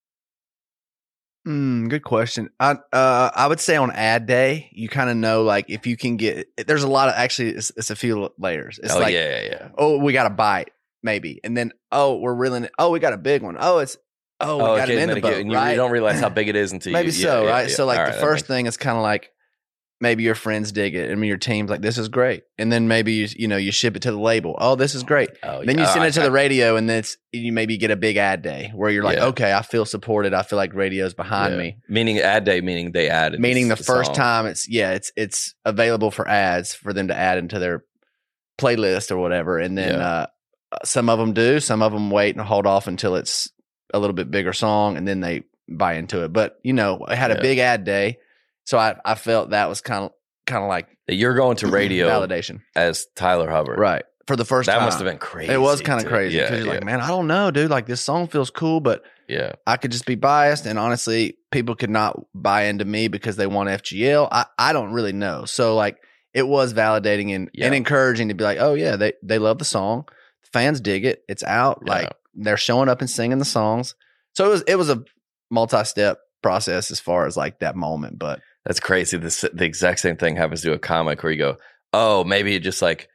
Mm, good question. I uh, I would say on ad day, you kind of know like if you can get. There's a lot of actually, it's, it's a few layers. It's oh like, yeah, yeah, yeah. oh, we got a bite maybe, and then oh, we're reeling it. Oh, we got a big one. Oh, it's oh, we got okay, him in and the then boat. again, and you, right? you don't realize how big it is until maybe you, so, yeah, yeah, right? yeah. So like All the right, that first makes- thing is kind of like maybe your friends dig it. I mean, your team's like, this is great, and then maybe you you know you ship it to the label. Oh, this is great. Oh, Then yeah. you send Oh, it to I- the radio, and then it's, you maybe get a big ad day where you're like, Yeah. okay, I feel supported. I feel like radio's behind yeah. me. Meaning ad day, meaning they added. Meaning the this- first song. time it's yeah, it's it's available for ads for them to add into their playlist or whatever. And then Yeah. uh uh, some of them do. Some of them wait and hold off until it's a little bit bigger song, and then they buy into it. But you know, I had a Yeah. big ad day, so I I felt that was kind of kind of like You're going to radio validation, as Tyler Hubbard. right? For the first That time, must have been crazy. It was kind of too. crazy Yeah, because you're yeah, like, man, I don't know, dude. Like this song feels cool, but yeah. I could just be biased, and honestly, people could not buy into me because they want F G L. I, I don't really know. So like, it was validating and, Yeah. and encouraging to be like, oh yeah, they they love the song, fans dig it, it's out, Yeah. like they're showing up and singing the songs. So it was it was a multi step process as far as like that moment, but That's crazy. This the exact same thing happens to a comic where you go, oh, maybe it just like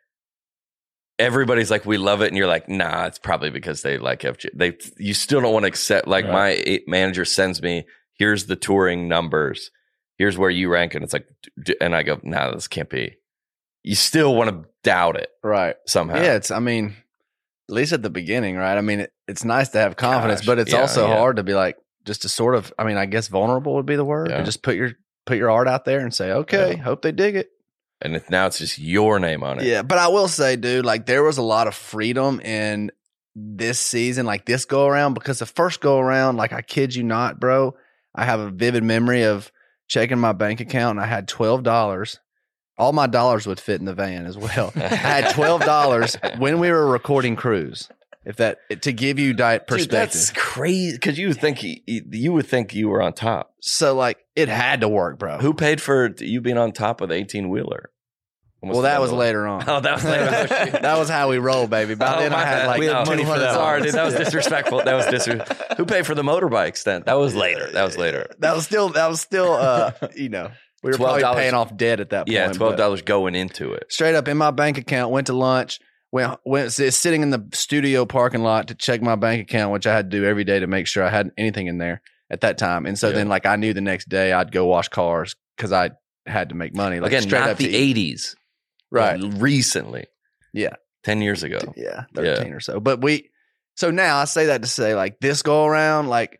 everybody's like, we love it, and you're like, nah, it's probably because they like F G. They you still don't want to accept. Like Right. my eight manager sends me, here's the touring numbers, here's where you rank, and it's like, d- and I go, nah, this can't be. You still want to doubt it right, somehow. yeah, it's I mean, at least at the beginning, right? I mean, it, it's nice to have confidence, Gosh, but it's yeah, also yeah. hard to be like just to sort of. I mean, I guess vulnerable would be the word. Yeah. And just put your put your art out there and say, okay, Yeah. hope they dig it. and it, now it's just your name on it. Yeah, but I will say, dude, like there was a lot of freedom in this season, like this go around, because the first go around, like I kid you not, bro, I have a vivid memory of checking my bank account and I had twelve dollars. All my dollars would fit in the van as well. I had twelve dollars when we were recording Cruise. If that to give you diet Dude, perspective. that's crazy because you would think he, he- you would think you were on top. So like it had to work, bro. Who paid for you being on top of the eighteen wheeler? Well, that was later on. Oh, that was later. Oh, shoot. That was how we roll, baby. By Oh, then I my had bad. like We had two money for hundred that. Sorry, dude. That was Yeah. disrespectful. That was disrespectful. Who paid for the motorbikes then? That was later. That was later. That was still that was still uh you know we were probably twelve dollars paying off debt at that point. Yeah, but twelve dollars going into it. straight up in my bank account. Went to lunch. Went went sitting in the studio parking lot to check my bank account, which I had to do every day to make sure I had anything in there at that time. And so Yeah. then like I knew the next day I'd go wash cars because I had to make money. Like Again, straight not up to the eat. eighties. Right. Recently. Yeah. ten years ago. Yeah, thirteen or so. But we, so now I say that to say, like, this go around, like,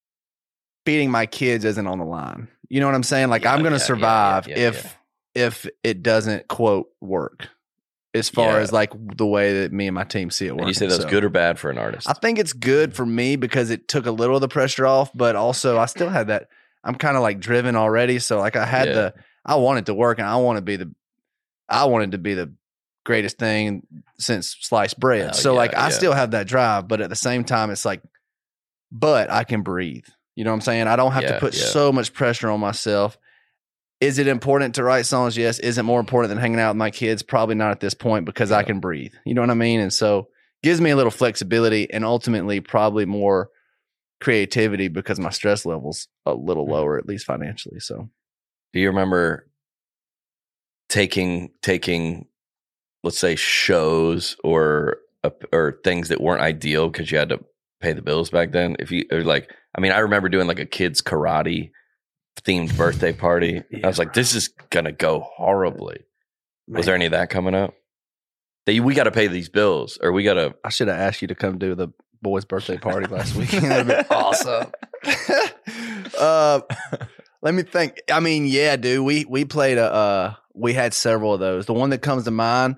feeding my kids isn't on the line. You know what I'm saying? Like, Yeah, I'm going to yeah, yeah, survive yeah, yeah, if if it doesn't, quote, work as far Yeah. as, like, the way that me and my team see it working. And you say that's So, good or bad for an artist? I think it's good for me because it took a little of the pressure off, but also I still had that, I'm kind of, like, driven already. So, like, I had Yeah. the, I wanted to work and I want to be the, I wanted to be the greatest thing since sliced bread. Oh, so yeah, like I yeah. still have that drive, but at the same time it's like, but I can breathe. You know what I'm saying? I don't have Yeah, to put yeah. so much pressure on myself. Is it important to write songs? Yes. Is it more important than hanging out with my kids? Probably not at this point because I Yeah. can breathe. You know what I mean? And so gives me a little flexibility and ultimately probably more creativity because my stress level's a little Mhm. lower, at least financially. So Do you remember taking taking let's say shows or uh, or things that weren't ideal because you had to pay the bills back then? If you or like, I mean, I remember doing like a kids karate themed birthday party. I was like, this is gonna go horribly. Was there any of that coming up? That you, we got to pay these bills, or we got to. I should have asked you to come do the boys' birthday party last weekend. That'd been awesome. uh, let me think. I mean, yeah, dude. We we played a. Uh, we had several of those. The one that comes to mind.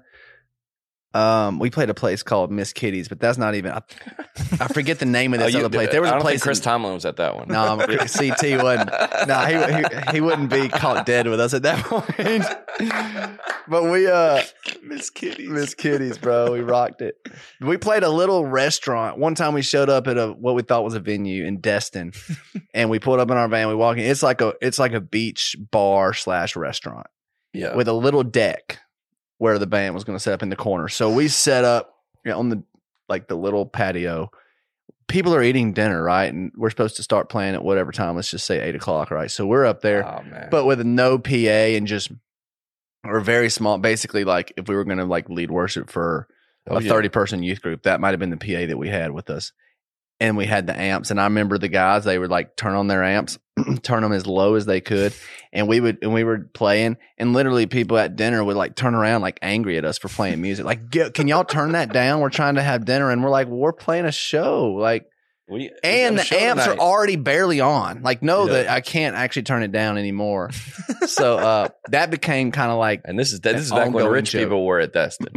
Um, we played a place called Miss Kitty's, but that's not even. I, I forget the name of this Oh, you- other place. There was I a don't place. think Chris in- Tomlin was at that one. no, I'm- C T wasn't. No, he, he he wouldn't be caught dead with us at that point. But we uh Miss Kitty. Miss Kitty's, bro. We rocked it. We played a little restaurant. One time we showed up at a what we thought was a venue in Destin, and we pulled up in our van. We walk in. It's like a it's like a beach bar slash restaurant Yeah. with a little deck where the band was going to set up in the corner. So we set up you know, on the like the little patio. People are eating dinner, right? And we're supposed to start playing at whatever time. Let's just say eight o'clock, right? So we're up there, Oh man. but with no P A and just or very small. Basically, like if we were going to like lead worship for Oh, a yeah. thirty person youth group, that might have been the P A that we had with us. And we had the amps, and I remember the guys, they would like turn on their amps, turn them as low as they could. And we would, and we were playing, and literally people at dinner would like turn around like angry at us for playing music. Like, "Get- can y'all turn that down? We're trying to have dinner. And we're like, well, we're playing a show. Like, We, we and got a the show amps tonight. are already barely on. Like, know Yeah. that I can't actually turn it down anymore. So uh, that became kind of like, And this is this is An back when ongoing rich joke. people were at Destin. Yeah,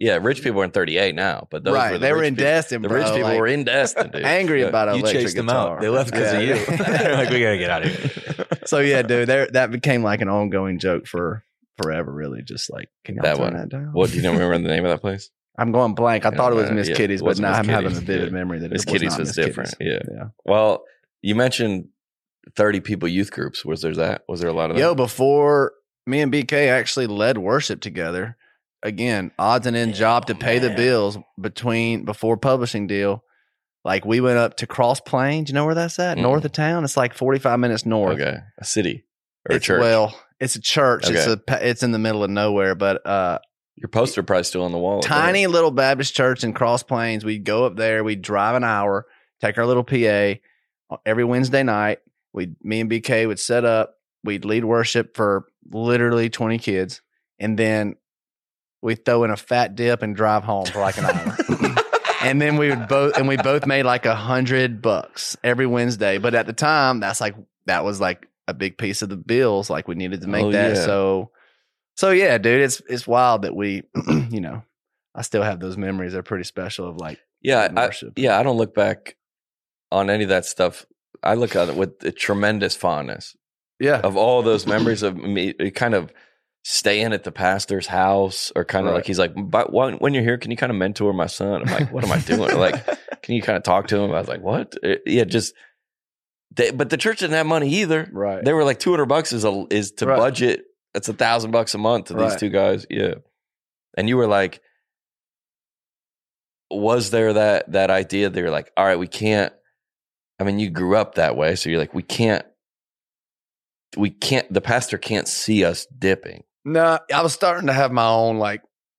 Yeah, rich people are in thirty-eight now, but those right. were the they were rich in people. Destin, The bro. rich people like, were in Destin, dude. angry Yeah. about an You electric chased them guitar. out. They left because Yeah. of you. They're like, we gotta get out of here. So yeah, dude, there that became like an ongoing joke for forever. Really, just like can y'all That turn one. that down? What do you remember the name of that place? I'm going blank. I Yeah, thought it was uh, Miss yeah, Kitty's, it but wasn't now Miss I'm having a Kitty's. vivid Yeah. memory that Miss it was Kitty's not was Miss different. Kitty's. Yeah. yeah. Well, you mentioned thirty people youth groups. Was there that? Was there a lot of that? Yo, before me and B K actually led worship together, again, odds and end job to pay the man. bills between before publishing deal. Like we went up to Cross Plains. You know where that's at? Mm-mm. North of town. It's like forty-five minutes north. Okay, a city or a It's, church. well, it's a church. It's Okay. a pa- it's in the middle of nowhere, but uh, Your poster probably still on the wall. tiny little Baptist church in Cross Plains. We'd go up there. We'd drive an hour, take our little P A every Wednesday night. We, me and B K would set up. We'd lead worship for literally twenty kids, and then we'd throw in a fat dip and drive home for like an hour. And then we would both, and we both made like a hundred bucks every Wednesday. But at the time, that's like that was like a big piece of the bills. Like we needed to make Oh, that. yeah. So, so yeah, dude, it's it's wild that we, you know, I still have those memories. They're pretty special of like, Yeah, I, worship. yeah. I don't look back on any of that stuff. I look at it with a tremendous fondness yeah, of all those memories of me kind of staying at the pastor's house, or kind of Right. like he's like, but when, when you're here, can you kind of mentor my son? I'm like, what am I doing? Like, can you kind of talk to him? I was like, what? Uh, Yeah, just. They, but the church didn't have money either. right. They were like two hundred bucks is a, is to Right. budget. It's a thousand bucks a month to these Right. two guys. Yeah, and you were like, was there that that idea? They were like, all right, we can't. I mean, you grew up that way, so you're like, we can't. We can't. The pastor can't see us dipping. No, I was starting to have my own like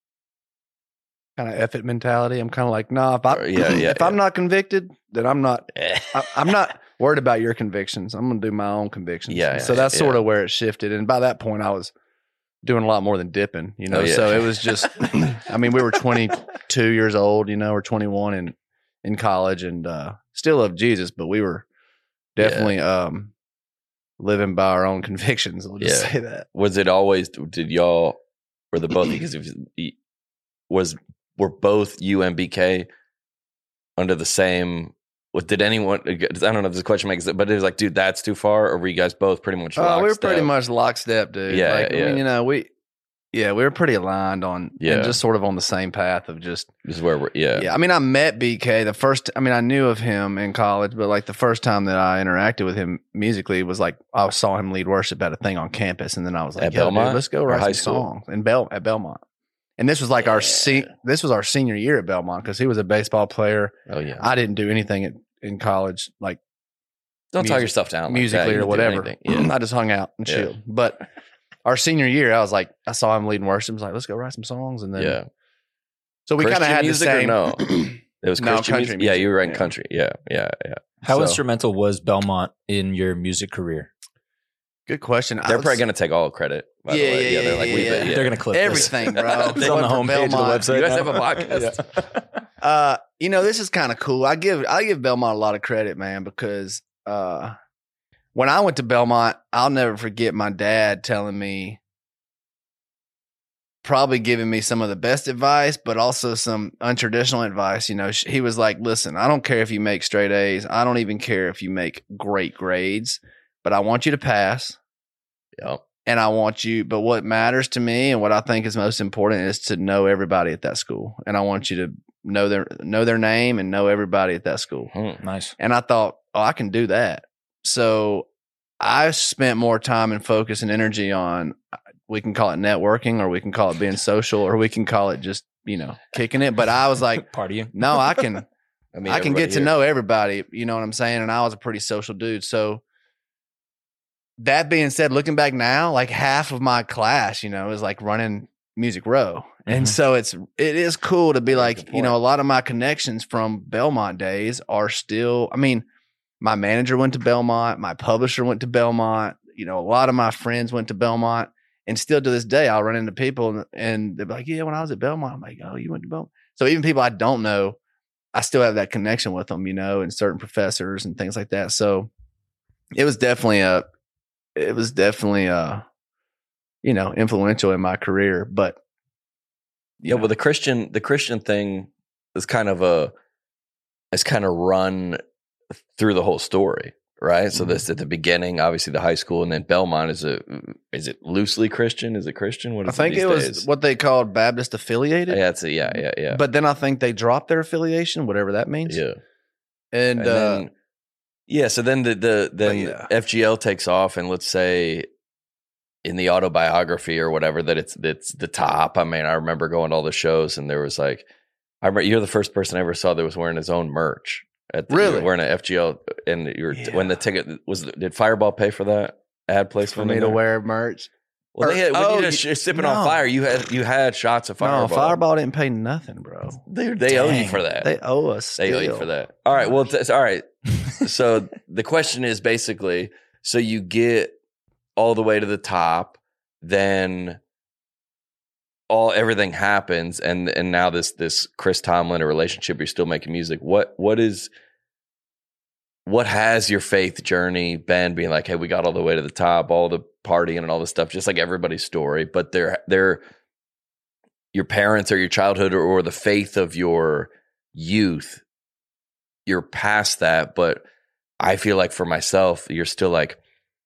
kind of effort mentality. I'm kind of like, nah, if, I, Or- yeah, yeah, if I'm not convicted, then I'm not. Eh. I, I'm not worried about your convictions. I'm going to do my own convictions. Yeah, yeah, so that's yeah. sort of where it shifted. And by that point, I was doing a lot more than dipping, you know. Oh, yeah. So it was just, I mean, we were twenty-two years old, you know, or twenty-one in in college, and uh, still love Jesus, but we were definitely um, living by our own convictions. I'll just Yeah. say that. Was it always? Did y'all? Were the both? Because if was were both you and B K under the same? What did anyone? I don't know if this question makes it, but it was like, dude, that's too far. Or were you guys both pretty much? Oh, we were lockstep? pretty much lockstep, dude. Yeah, like, I yeah. mean, you know, we, yeah, we were pretty aligned on, Yeah. and just sort of on the same path of just, This is where we're. Yeah, yeah. I mean, I met B K the first, I mean, I knew of him in college, but like the first time that I interacted with him musically was like, I saw him lead worship at a thing on campus. And then I was like, At yo, Belmont dude, let's go or write high some school? songs in Bel at Belmont. And this was like our, se- this was our senior year at Belmont because he was a baseball player. Oh yeah. I didn't do anything at, in college, like Don't talk music- yourself down like that. musically You or can do whatever. anything. Yeah. I just hung out and Yeah. chilled. But our senior year, I was like, I saw him leading worship. I was like, let's go write some songs. And then, Yeah. so we kind of Christian had the music or same. no? It was No, Christian country music. Yeah, you were writing music, yeah. country. Yeah, yeah, yeah. How So- instrumental was Belmont in your music career? Good question. I They're was- probably going to take all credit. By Yeah, the way. yeah, they're like, yeah, we, yeah. yeah. They're gonna clip this. everything, bro. It's They on the went from homepage of the Belmont. website. You guys now. have a podcast? Uh, you know, this is kind of cool. I give I give Belmont a lot of credit, man, because uh, when I went to Belmont, I'll never forget my dad telling me, probably giving me some of the best advice, but also some untraditional advice. You know, sh- he was like, "Listen, I don't care if you make straight A's. I don't even care if you make great grades, but I want you to pass." Yep. And I want you, but what matters to me and what I think is most important is to know everybody at that school. And I want you to know their know their name and know everybody at that school. Hmm. Nice. And I thought, oh, I can do that. So I spent more time and focus and energy on, we can call it networking, or we can call it being social, or we can call it just, you know, kicking it. But I was like, Partying. no, I can, I mean, I can everybody get to here. know everybody. You know what I'm saying? And I was a pretty social dude. So that being said, looking back now, like half of my class, you know, is like running Music Row. And Mhm. so it's, it is cool to be Very like, good you point. know, a lot of my connections from Belmont days are still, I mean, my manager went to Belmont, my publisher went to Belmont, you know, a lot of my friends went to Belmont. And still to this day, I'll run into people and, and they're like, yeah, when I was at Belmont, I'm like, oh, you went to Belmont. So even people I don't know, I still have that connection with them, you know, and certain professors and things like that. So it was definitely a, it was definitely uh, you know, influential in my career. But Yeah, well, the Christian the Christian thing is kind of a is kind of run through the whole story, right? So Mhm. this at the beginning, obviously the high school, and then Belmont is a is it loosely Christian? Is it Christian? What I is think it, these it was days? what they called Baptist affiliated. Yeah, it's a, yeah, yeah, yeah, But then I think they dropped their affiliation, whatever that means. yeah. And, And uh, then yeah, so then the the then yeah. F G L takes off, and let's say in the autobiography or whatever that it's it's the top. I mean, I remember going to all the shows, and there was like, I remember you're the first person I ever saw that was wearing his own merch. At the, Really? wearing an F G L, and you're Yeah. when the ticket was, did Fireball pay for that ad placement for me in to there? wear merch. Well, they had, when Oh, you just you- sipping no. on fire, you had you had shots of Fireball. No, Fireball didn't pay nothing, bro. They they owe you Dang, for that. They owe us. They owe you still. for that. All right. Well, th- all right. So the question is basically, so you get all the way to the top, then all everything happens, and and now this this Chris Tomlin a relationship. You're still making music. What what is what has your faith journey been? Being like, hey, we got all the way to the top, all the partying and all this stuff, just like everybody's story. But they're they're your parents or your childhood or, or the faith of your youth. You're past that, but I feel like for myself, you're still like,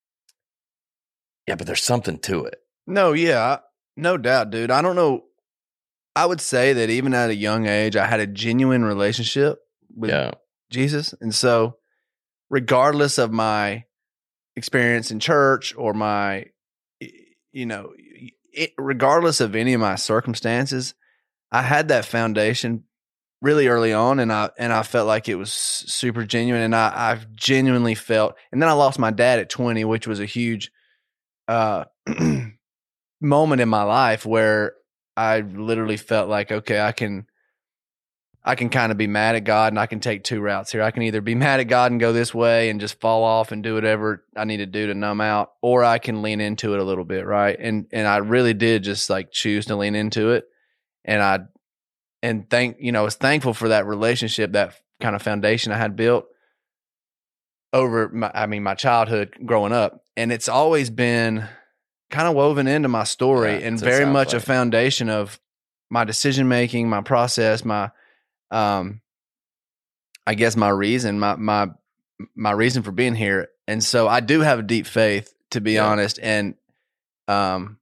yeah, but there's something to it. No, yeah, no doubt, dude. I don't know. I would say that even at a young age, I had a genuine relationship with Yeah, Jesus. And so, regardless of my experience in church or my, you know, it, regardless of any of my circumstances, I had that foundation really early on, and I and I felt like it was super genuine, and I I've genuinely felt. And then I lost my dad at twenty, which was a huge uh, moment in my life where I literally felt like, okay, I can. I can kind of be mad at God, and I can take two routes here. I can either be mad at God and go this way and just fall off and do whatever I need to do to numb out, or I can lean into it a little bit, right? And and I really did just like choose to lean into it, and I and thank you know I was thankful for that relationship, that kind of foundation I had built over my, I mean my childhood growing up, and it's always been kind of woven into my story, Yeah, and it very sounds much like. a foundation of my decision making, my process, my um, I guess my reason, my my my reason for being here, and so I do have a deep faith, to be Yeah. honest, and um,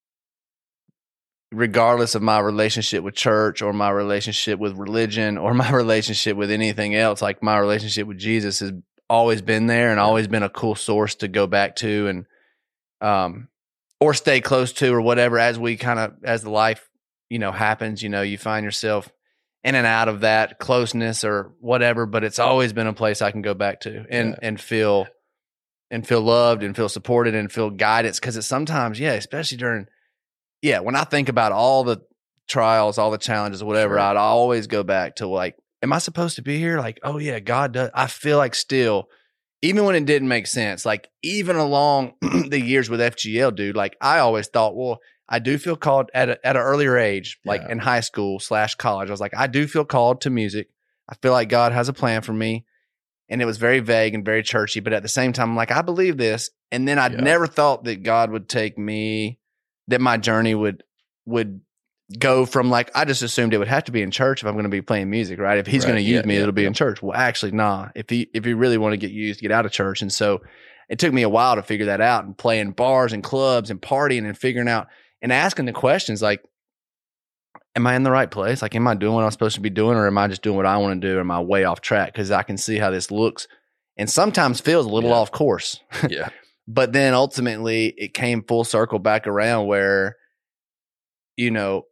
regardless of my relationship with church or my relationship with religion or my relationship with anything else, like my relationship with Jesus has always been there and Yeah. always been a cool source to go back to and um or stay close to, or whatever, as we kind of as the life you know happens, you know you find yourself in and out of that closeness or whatever, but it's always been a place I can go back to and Yeah. and feel and feel loved and feel supported and feel guidance, because it's sometimes, yeah, especially during yeah, when I think about all the trials, all the challenges, whatever, Sure. I'd always go back to like, am I supposed to be here? Like, oh yeah, God does. I feel like still, even when it didn't make sense, like even along the years with F G L, dude, like I always thought, well, I do feel called at a, at an earlier age, like Yeah. in high school slash college. I was like, I do feel called to music. I feel like God has a plan for me. And it was very vague and very churchy, but at the same time, I'm like, I believe this. And then I'd Yeah. never thought that God would take me, that my journey would would go from like, I just assumed it would have to be in church if I'm going to be playing music, right? If he's Right. going to use Yeah, me, yeah, it'll be yeah. in church. Well, actually, nah. If he if he really want to get used, get out of church. And so it took me a while to figure that out and play in bars and clubs and partying and figuring out and asking the questions like, am I in the right place? Like, am I doing what I'm supposed to be doing, or am I just doing what I want to do? Or am I way off track? Because I can see how this looks and sometimes feels a little Yeah. off course. Yeah. But then ultimately it came full circle back around where, you know,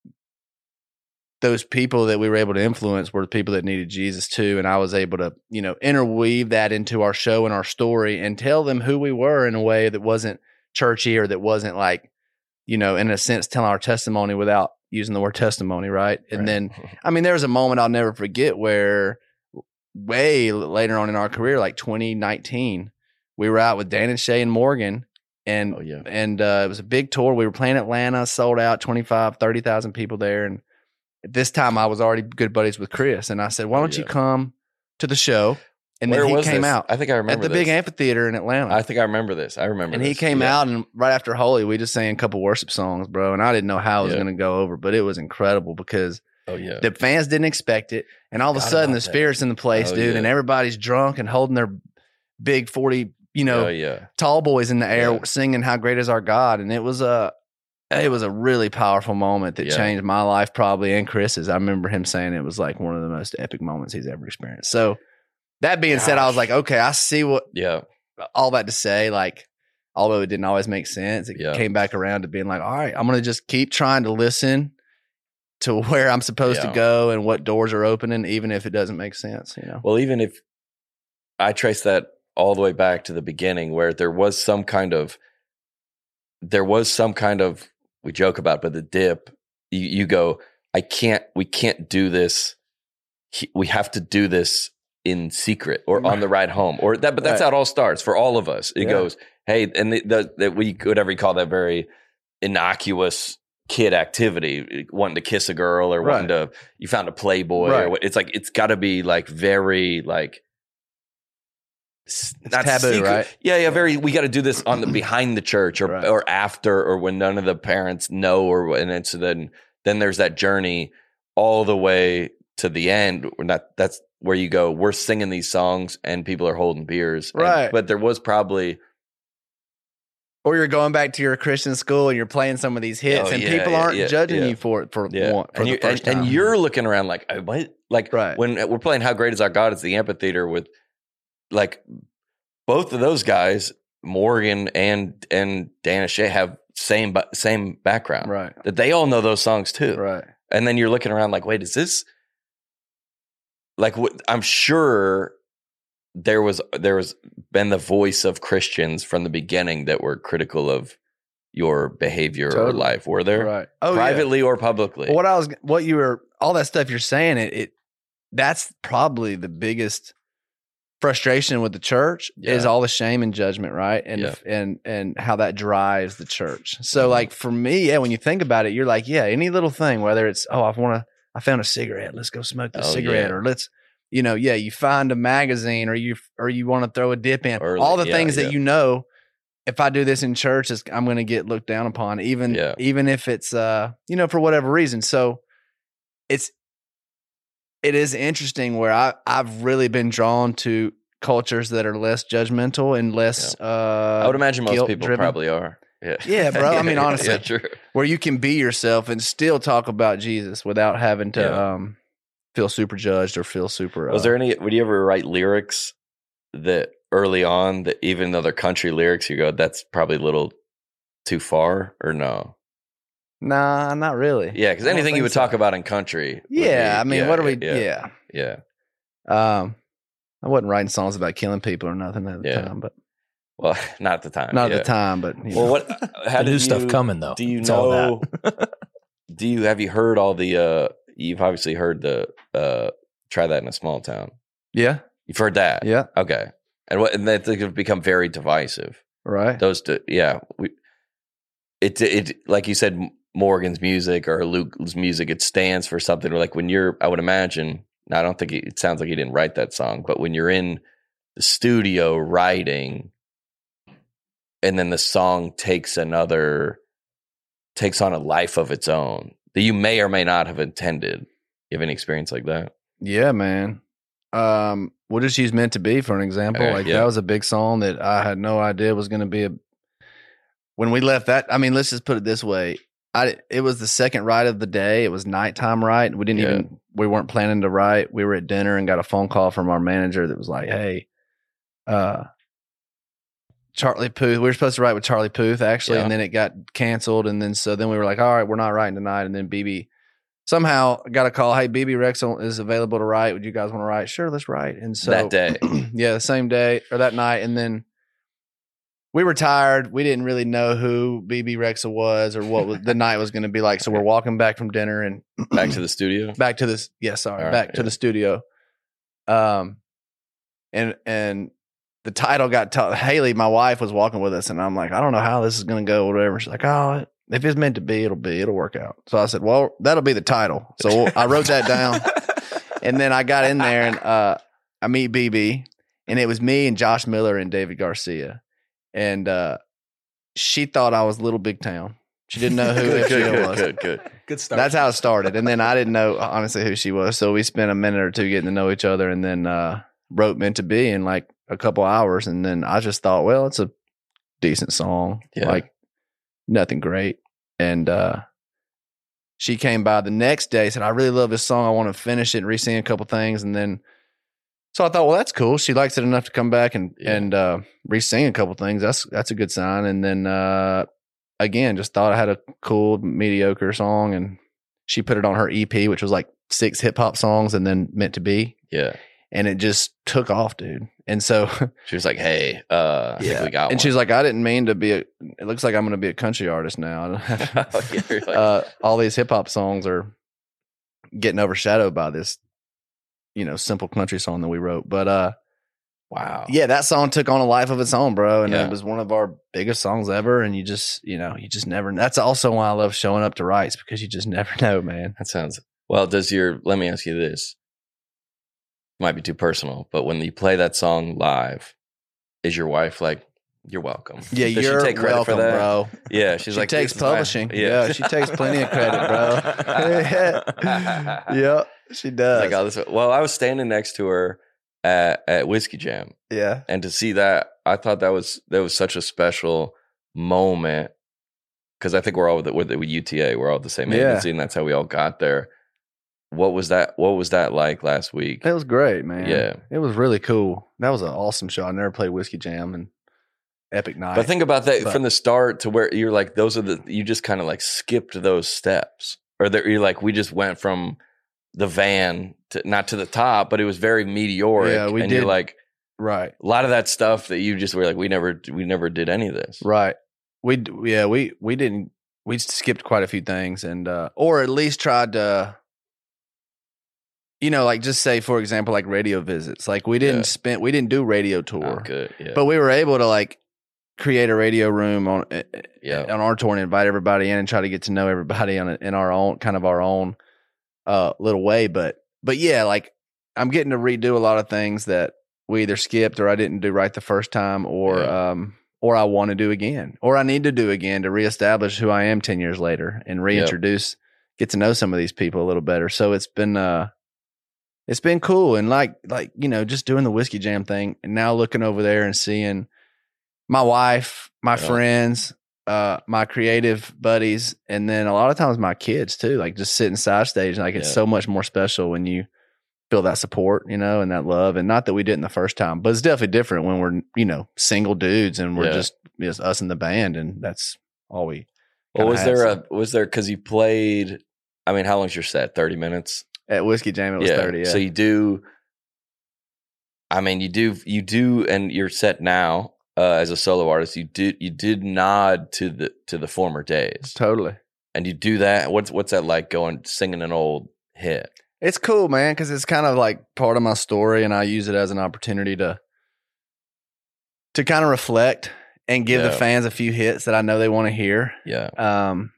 those people that we were able to influence were the people that needed Jesus too. And I was able to, you know, interweave that into our show and our story and tell them who we were in a way that wasn't churchy, or that wasn't like, you know, in a sense, telling our testimony without using the word testimony. Right. And Right. then, I mean, there was a moment I'll never forget where way later on in our career, like twenty nineteen, we were out with Dan and Shay and Morgan, and Oh, yeah. and uh, it was a big tour. We were playing Atlanta, sold out, twenty-five, thirty thousand people there. And at this time I was already good buddies with Chris, and I said, why Oh, don't you yeah. come to the show And Where then he was came this? out I think I remember at the this. big amphitheater in Atlanta. I think I remember this. I remember and this. he came Yeah. out, and right after Holy, we just sang a couple worship songs, bro. And I didn't know how it was Yeah. going to go over, but it was incredible because Oh, yeah. the fans didn't expect it. And all of a Forgot sudden, about the that. spirit's in the place, Oh, dude. yeah. And everybody's drunk and holding their big forty, you know, Oh, yeah. tall boys in the air Yeah. singing "How Great Is Our God," and it was a it was a really powerful moment that Yeah. changed my life probably and Chris's. I remember him saying it was like one of the most epic moments he's ever experienced. So that being said, I was Gosh. like, okay, I see what Yeah. all that to say. Like, although it didn't always make sense, it Yeah. came back around to being like, all right, I'm gonna just keep trying to listen to where I'm supposed Yeah. to go and what doors are opening, even if it doesn't make sense. You know, Well, even if I trace that all the way back to the beginning where there was some kind of, there was some kind of, we joke about, but the dip, you, you go, I can't, we can't do this. He- We have to do this in secret or on the ride home or that, but that's Right. how it all starts for all of us. It Yeah. goes, hey, and the, the, that we could ever call that very innocuous kid activity, wanting to kiss a girl or wanting to, you found a Playboy Right. or what. It's like, it's got to be like very like, s- It's not taboo, secret. right? Yeah, yeah, very. We got to do this on the behind the church or Right. or after or when none of the parents know or and it's then then there's that journey all the way to the end. We're not. That's where you go. We're singing these songs and people are holding beers, And- Right. but there was probably or you're going back to your Christian school and you're playing some of these hits, Oh, and yeah, people yeah, aren't yeah, judging yeah. you for it for yeah, one, for and the you first and, time. and you're looking around like "Oh, what? Like Right. when we're playing "How Great Is Our God," it's the amphitheater with like both of those guys, Morgan and and Dana Shea, have same ba- same background. right, That they all know those songs too. right, And then you're looking around like, wait, is this like what I'm sure there was there was been the voice of Christians from the beginning that were critical of your behavior or Totally. life. Were there? right. Oh, yeah. Privately or publicly? Well, what I was, what you were, all that stuff you're saying, it, it that's probably the biggest frustration with the church is Yeah. all the shame and judgment, right? And Yeah. and and how that drives the church. So, Mhm. like for me, yeah, when you think about it, you're like, yeah, any little thing, whether it's oh, I want to, I found a cigarette, let's go smoke the Oh, cigarette, yeah. or let's, you know, yeah, you find a magazine, or you or you want to throw a dip in, Or, all the yeah, things yeah. that you know. If I do this in church, it's, I'm going to get looked down upon, even Yeah. even if it's uh you know for whatever reason. So it's it is interesting where I I've really been drawn to cultures that are less judgmental and less uh I would imagine most people guilt-driven. probably are. Yeah. Yeah, bro. I mean, Yeah, honestly. yeah, true. where you can be yourself and still talk about Jesus without having to Yeah. um feel super judged or feel super. Was uh, there any? Would you ever write lyrics that early on that even though they're country lyrics, you go, that's probably a little too far, or no? Nah, not really. Yeah, because I don't anything you think would so. talk about in country. would Yeah, be- I mean, yeah, what are we? Yeah, Yeah. yeah. Um, I wasn't writing songs about killing people or nothing at the Yeah. time, but Well, not at the time. not yeah. at the time. But you Well, know. what? How The did new stuff you- coming though. Do you It's all know? that. do you have you heard all the? uh You've obviously heard the. uh Try That in a Small Town. yeah, You've heard that. yeah, Okay. And what? And that have become very divisive. right. Those two, yeah. We, it it like you said, Morgan's music or Luke's music. It stands for something. Like when you're, I would imagine. Now, I don't think he, it sounds like he didn't write that song, but when you're in the studio writing, and then the song takes another, takes on a life of its own that you may or may not have intended. You have any experience like that? Yeah, man. Um, What Is She's Meant to Be, for an example. Okay, like yeah. that was a big song that I had no idea was going to be a. When we left that, I mean, let's just put it this way. I it was the second ride of the day. It was nighttime ride. We didn't Yeah. even we weren't planning to ride. We were at dinner and got a phone call from our manager that was like, "Hey, uh, Charlie Puth. We were supposed to ride with Charlie Puth actually, Yeah. and then it got canceled. And then so then we were like, all right, we're not riding tonight. And then B B somehow got a call. Hey, B B Rex is available to ride. Would you guys want to ride? Sure, let's ride. And so That day. yeah, the same day or that night. And then we were tired. We didn't really know who B B Rexa was or what was, the night was going to be like. So we're walking back from dinner and Back to the studio. back to this. Yeah, sorry, All right, back to yeah. the studio. Um, and and the title got taught. Haley, my wife, was walking with us, and I'm like, I don't know how this is going to go, whatever. She's like, oh, if it's meant to be, it'll be. It'll work out. So I said, well, that'll be the title. So I wrote that down, and then I got in there and uh, I meet B B. and it was me and Josh Miller and David Garcia, and uh, she thought I was Little Big Town. She didn't know who good, F G L good, was. good, good, good. Good start. That's how it started, and then I didn't know honestly who she was. So we spent a minute or two getting to know each other, and then uh, wrote "Meant to Be" in like a couple hours, and then I just thought, well, it's a decent song, Yeah. like nothing great, and uh, she came by the next day, said, "I really love this song. I want to finish it and re-sing a couple things," and then. So I thought, well, that's cool. She likes it enough to come back and Yeah. and uh, re-sing a couple things. That's that's a good sign. And then uh, again, just thought I had a cool mediocre song, and she put it on her E P, which was like six hip hop songs, and then Meant to Be, Yeah. and it just took off, dude. And so She was like, "Hey, uh, I think we got and one." she was like, I didn't mean to be. A, it looks like I'm going to be a country artist now. You're like, uh, all these hip hop songs are getting overshadowed by this, you know, simple country song that we wrote. But uh, "Wow, yeah, that song took on a life of its own, bro. And Yeah. it was one of our biggest songs ever. And you just, you know, you just never, that's also why I love showing up to Rights, because you just never know, man. that sounds well." Does your? Let me ask you this. Might be too personal, but when you play that song live, is your wife like, "You're welcome"? Yeah, Does you're she take credit welcome, for that? bro. Yeah, she's She like, takes "This is my-" publishing. Yeah. she takes plenty of credit, bro. Yep, she does. Like, oh, this, well, I was standing next to her at, at Whiskey Jam, yeah. and to see that, I thought that was that was such a special moment, because I think we're all with, with, with U T A, we're all the same Yeah. agency, and that's how we all got there. What was that? What was that like last week? It was great, man. Yeah. It was really cool. That was an awesome show. I never played Whiskey Jam, and epic night. But think about that But- from the start to where you're like, those are the, you just kind of like skipped those steps, or that you're like, we just went from the van to not to the top, but it was very meteoric. Yeah, we and did. you're like, right. a lot of that stuff that you just were like, we never, we never did any of this. Right. We d- yeah, we we didn't we skipped quite a few things, and uh or at least tried to, you know, like just say, for example, like radio visits. Like we didn't Yeah. spend we didn't do radio Oh, tour. good. Yeah. But we were able to like create a radio room on uh, Yeah. on our tour and invite everybody in and try to get to know everybody on a, in our own kind of our own uh little way. But but yeah, like I'm getting to redo a lot of things that we either skipped or I didn't do right the first time, or Yeah. um or I want to do again, or I need to do again to reestablish who I am ten years later and reintroduce, get to know some of these people a little better. So it's been uh it's been cool, and like like you know, just doing the Whiskey Jam thing, and now looking over there and seeing my wife, my Yeah. friends, uh, my creative buddies, and then a lot of times my kids too. Like just sitting side stage, like it's Yeah. so much more special when you feel that support, you know, and that love. And not that we didn't the first time, but it's definitely different when we're, you know, single dudes and we're Yeah. just just us in the band, and that's all we. well, kinda was had, there so. a, was there, cause you played, I mean, how long's your set? thirty minutes? At Whiskey Jam? It was thirty. Yeah. So you do, I mean, you do, you do, and you're set now uh, as a solo artist. You did, you did nod to the to the former days, Totally. and you do that. What's what's that like? Going singing an old hit? It's cool, man, because it's kind of like part of my story, and I use it as an opportunity to to kind of reflect and give Yeah. the fans a few hits that I know they want to hear. Yeah, Um,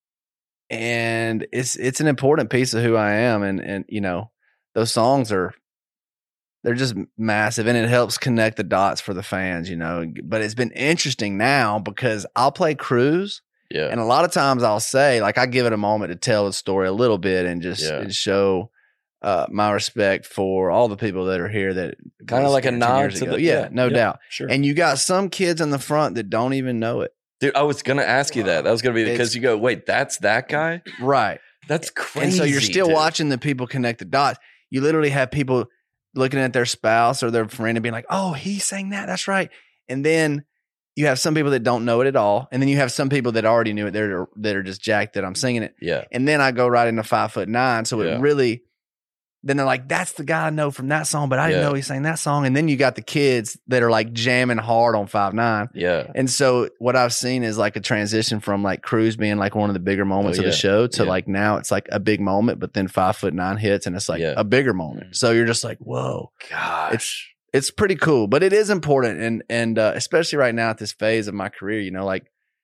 and it's it's an important piece of who I am, and and you know those songs are they're just massive, and it helps connect the dots for the fans, you know. But it's been interesting now because I'll play Cruise. yeah, And a lot of times I'll say, like, I give it a moment to tell the story a little bit and just Yeah. and show uh, my respect for all the people that are here. That kind of was like a here ten nod years to ago. the yeah, no doubt. sure. And you got some kids in the front that don't even know it. Dude, I was gonna ask you that. That was gonna be because It's- you go, wait, that's that guy. Right. That's crazy. And so you're still dude. watching the people connect the dots. You literally have people looking at their spouse or their friend and being like, oh, he sang that. That's right. And then you have some people that don't know it at all. And then you have some people that already knew it. They're, that are just jacked that I'm singing it. Yeah, And then I go right into five foot nine. So Yeah. it really, then they're like, that's the guy I know from that song, but I didn't Yeah. know he sang that song. And then you got the kids that are like jamming hard on five nine. yeah, And so what I've seen is like a transition from like Cruise being like one of the bigger moments Oh, of the yeah. show to Yeah. like now it's like a big moment, but then five foot nine hits and it's like Yeah. a bigger moment. So you're just like, whoa, gosh, it's it's pretty cool, but it is important, and and uh, especially right now at this phase of my career, you know, like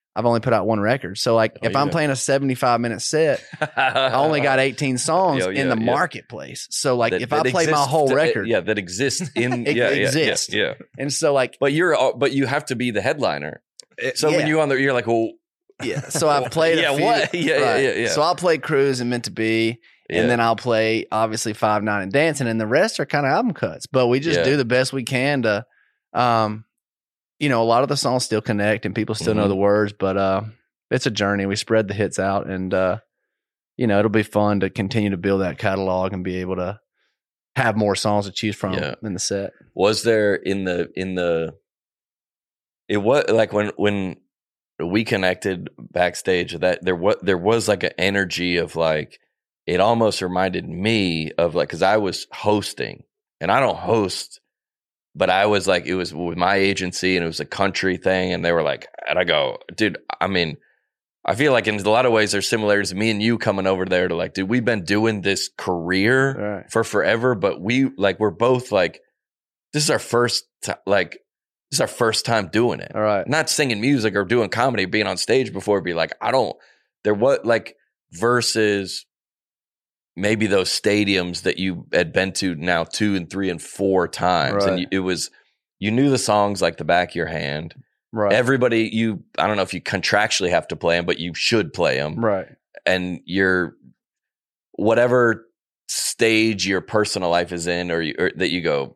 I've only put out one record. So like Oh, if I'm yeah. playing a seventy-five minute set, I only got eighteen songs Yeah, in yeah, the yeah. marketplace. So like That- if I that play my exists whole to- record, yeah, that exists in It yeah, yeah, exists. Yeah, yeah. and so like But you're uh, but you have to be the headliner. So yeah, when you on there, you're like, well, yeah. So I've played a yeah, few, what? Yeah, yeah, right. yeah, yeah. So I'll play Cruise and Meant to Be. yeah. And then I'll play obviously Five Nine and Dancing, and the rest are kind of album cuts. But we just Yeah. do the best we can to, um, you know, a lot of the songs still connect and people still know Mhm. the words. But uh, it's a journey. We spread the hits out, and uh, you know, it'll be fun to continue to build that catalog and be able to have more songs to choose from Yeah. in the set. Was there in the in the it was like when when we connected backstage that there was there was like an energy of like it almost reminded me of like because I was hosting and I don't host, but I was like it was with my agency and it was a country thing and they were like and I go, dude, I mean, I feel like in a lot of ways there's similarities. Me and you coming over there to like, dude, we've been doing this career Right. for forever, but we like we're both like this is our first ti like this is our first time doing it. All right. Not singing music or doing comedy, being on stage before. Be like, I don't. There what like versus maybe those stadiums that you had been to now two and three and four times, and Right. you, it was you knew the songs like the back of your hand. Right. Everybody, you I don't know if you contractually have to play them, but you should play them, right. and you're whatever stage your personal life is in, or, you, or that you go.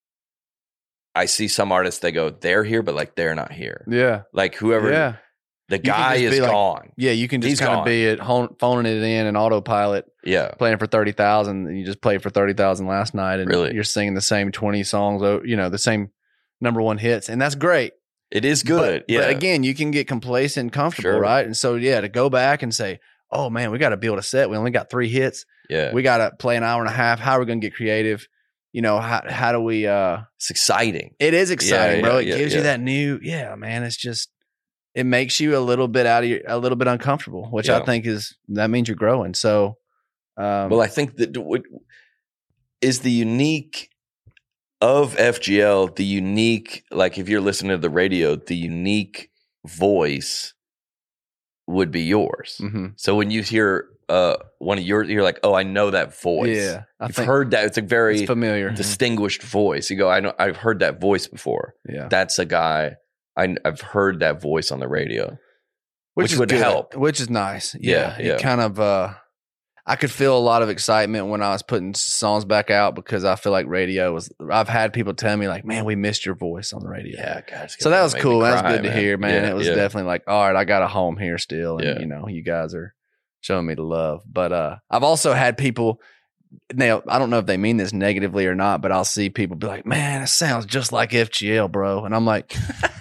I see some artists they go they're here, but like they're not here. Yeah. Like whoever Yeah. the can guy just is be like- gone. Yeah. You can just He's kind gone. of be at home, phoning it in and autopilot. Yeah, Playing for thirty thousand, and you just played for thirty thousand last night, and Really? you're singing the same twenty songs, o- you know, the same number one hits, and that's great. it is good. But, yeah, but again, you can get complacent, and comfortable, Sure. right? And so, yeah, to go back and say, "Oh man, we got to build a set. We only got three hits. yeah, We got to play an hour and a half. How are we going to get creative? You know, how how do we? uh it's exciting. It is exciting, Yeah, bro. yeah, It yeah, gives yeah. you that new, yeah, man. It's just, it makes you a little bit out of your, a little bit uncomfortable, which I Yeah. think is that means you're growing. So, um, Well, I think that what is the unique of F G L, the unique, like if you're listening to the radio, the unique voice would be yours. mhm. So when you hear uh, one of yours, you're like, oh, I know that voice. yeah, I You've think heard that. It's a very it's familiar. distinguished voice. You go, I know, I've heard that voice before. Yeah, That's a guy. I, I've heard that voice on the radio. which is would good, help. which is nice. Yeah, Yeah, yeah. It kind of, uh, I could feel a lot of excitement when I was putting songs back out because I feel like radio was. I've had people tell me like, "Man, we missed your voice on the radio." Yeah, guys. So that was made me cool. That was cry, good to hear, man. Yeah, it was yeah. definitely like, all right, I got a home here still, and Yeah. you know, you guys are showing me the love. But uh, I've also had people. Now, I don't know if they mean this negatively or not, but I'll see people be like, "Man, it sounds just like F G L, bro," and I'm like,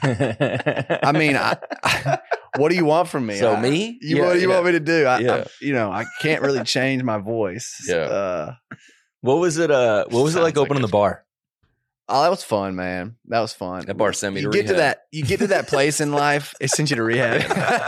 I mean, I, I, what do you want from me? So I- me? You, Yeah, what do you yeah. want me to do? I, Yeah. I, you know, I can't really change my voice. Yeah. Uh, What was it? Uh, what was it Sounds like opening like the bar? oh, that was fun, man. That was fun. That bar sent me you to get to rehab. that. You get to that place in life. It sent you to rehab.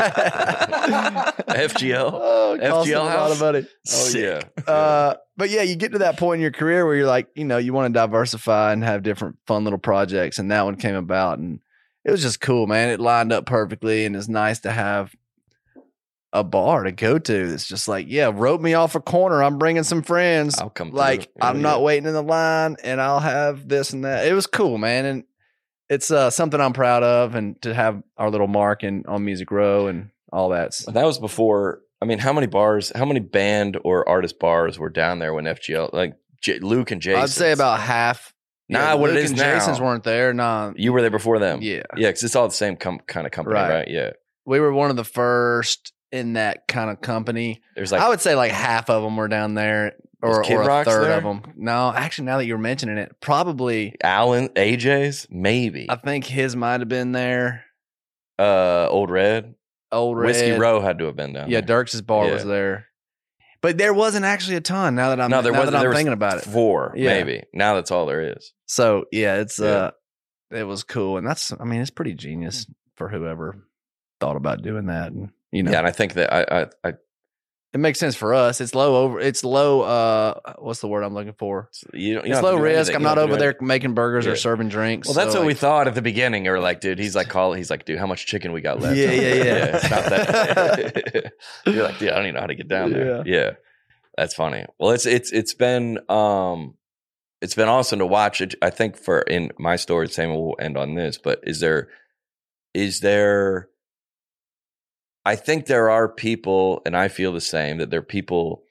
F G L. Oh, it cost F G L them a lot house? of money. Oh yeah. Uh, but yeah, you get to that point in your career where you're like, you know, you want to diversify and have different fun little projects, and that one came about, and it was just cool, man. It lined up perfectly, and it's nice to have a bar to go to. It's just like, yeah, wrote me off a corner. I'm bringing some friends. I'll come. Like through. I'm Yeah, not yeah. waiting in the line, and I'll have this and that. It was cool, man, and it's uh, something I'm proud of, and to have our little mark in on Music Row and all that. But that was before. I mean, how many bars? How many band or artist bars were down there when F G L? Like J- Luke and Jason. I'd say about half. Nah, what it Luke is and now. Jason's weren't there. Nah, You were there before them. yeah, Yeah, because it's all the same com- kind of company, right. Right. Yeah. we were one of the first in that kind of company. There's like I would say like half of them were down there, or, Was Kid or a Rock's third there? of them. No, actually, now that you're mentioning it, probably Alan, A J's, maybe. I think his might have been there. Uh, Old Red, Old Red. Whiskey Row had to have been down. Yeah, there. Dirks' bar Yeah. was there, but there wasn't actually a ton. Now that I'm No, there now wasn't. that I'm There was thinking about it. Four, Yeah. maybe. Now that's all there is. So yeah, it's Yeah. uh, it was cool, and that's I mean it's pretty genius for whoever thought about doing that, and you know, Yeah, and I think that I, I, I it makes sense for us. It's low over. It's low. Uh, what's the word I'm looking for? You don't, you It's don't have low to do risk. anything. I'm You don't not have to over do there anything. making burgers Yeah. or serving drinks. Well, that's so, what we like, thought at the beginning. Or like, dude, he's like, call. He's like, dude, how much chicken we got left? Yeah, yeah, yeah. It's not that. You're like, dude, I don't even know how to get down there. Yeah. yeah, that's funny. Well, it's it's it's been um, it's been awesome to watch it. I think for in my story, same. We'll end on this, but is there is there? I think there are people, and I feel the same, that there are people,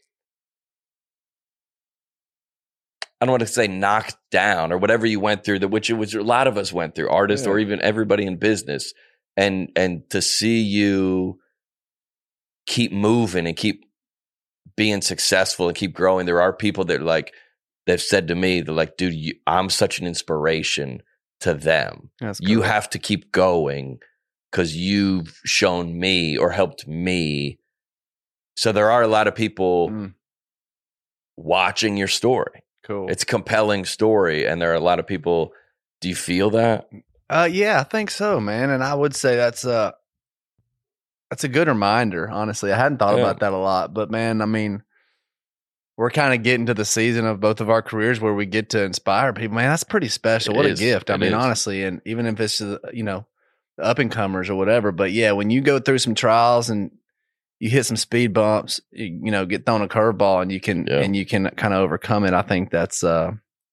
I don't want to say knocked down or whatever you went through, that which it was a lot of us went through, artists Yeah. or even everybody in business. And and to see you keep moving and keep being successful and keep growing. There are people that like, they've said to me, they're like, dude, you, I'm such an inspiration to them. That's You cool. have to keep going because you've shown me or helped me. So there are a lot of people Mm. watching your story. Cool. It's a compelling story. And there are a lot of people. Do you feel that? Uh, yeah, I think so, man. And I would say that's a that's a good reminder. Honestly, I hadn't thought Yeah. about that a lot, but man, I mean, we're kind of getting to the season of both of our careers where we get to inspire people. Man, that's pretty special. It What is. a gift! I It mean, is. honestly, and even if it's uh, you know the up and comers or whatever, but yeah, when you go through some trials and you hit some speed bumps, you, you know, get thrown a curveball and you can Yeah. and you can kind of overcome it. I think that's uh,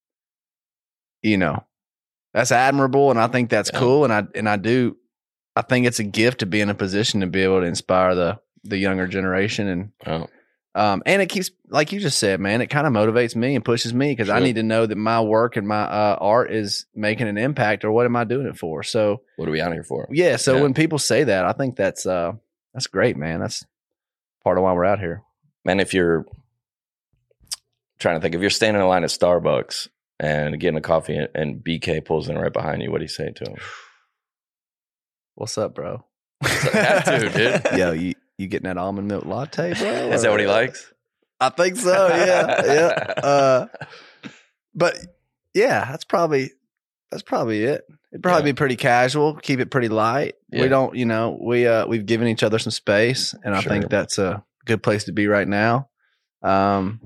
you know, that's admirable, and I think that's Yeah. cool. And I and I do, I think it's a gift to be in a position to be able to inspire the the younger generation, and Oh, um, and it keeps, like you just said, man, it kind of motivates me and pushes me because I Sure. need to know that my work and my uh, art is making an impact, or what am I doing it for? So what are we on here for? yeah, so Yeah. when people say that, I think that's uh, that's great, man. That's part of why we're out here. Man, if you're trying to think, if you're standing in line at Starbucks and getting a coffee and, and B K pulls in right behind you, what do you say to him? What's up, bro? Have to, dude. Yo, you you getting that almond milk latte, bro? Is that what he Or- likes? I think so. Yeah, yeah. Uh, but yeah, that's probably that's probably it. It'd probably Yeah. be pretty casual. Keep it pretty light. Yeah. We don't, you know, we uh we've given each other some space, and I Sure. think that's a good place to be right now. Um.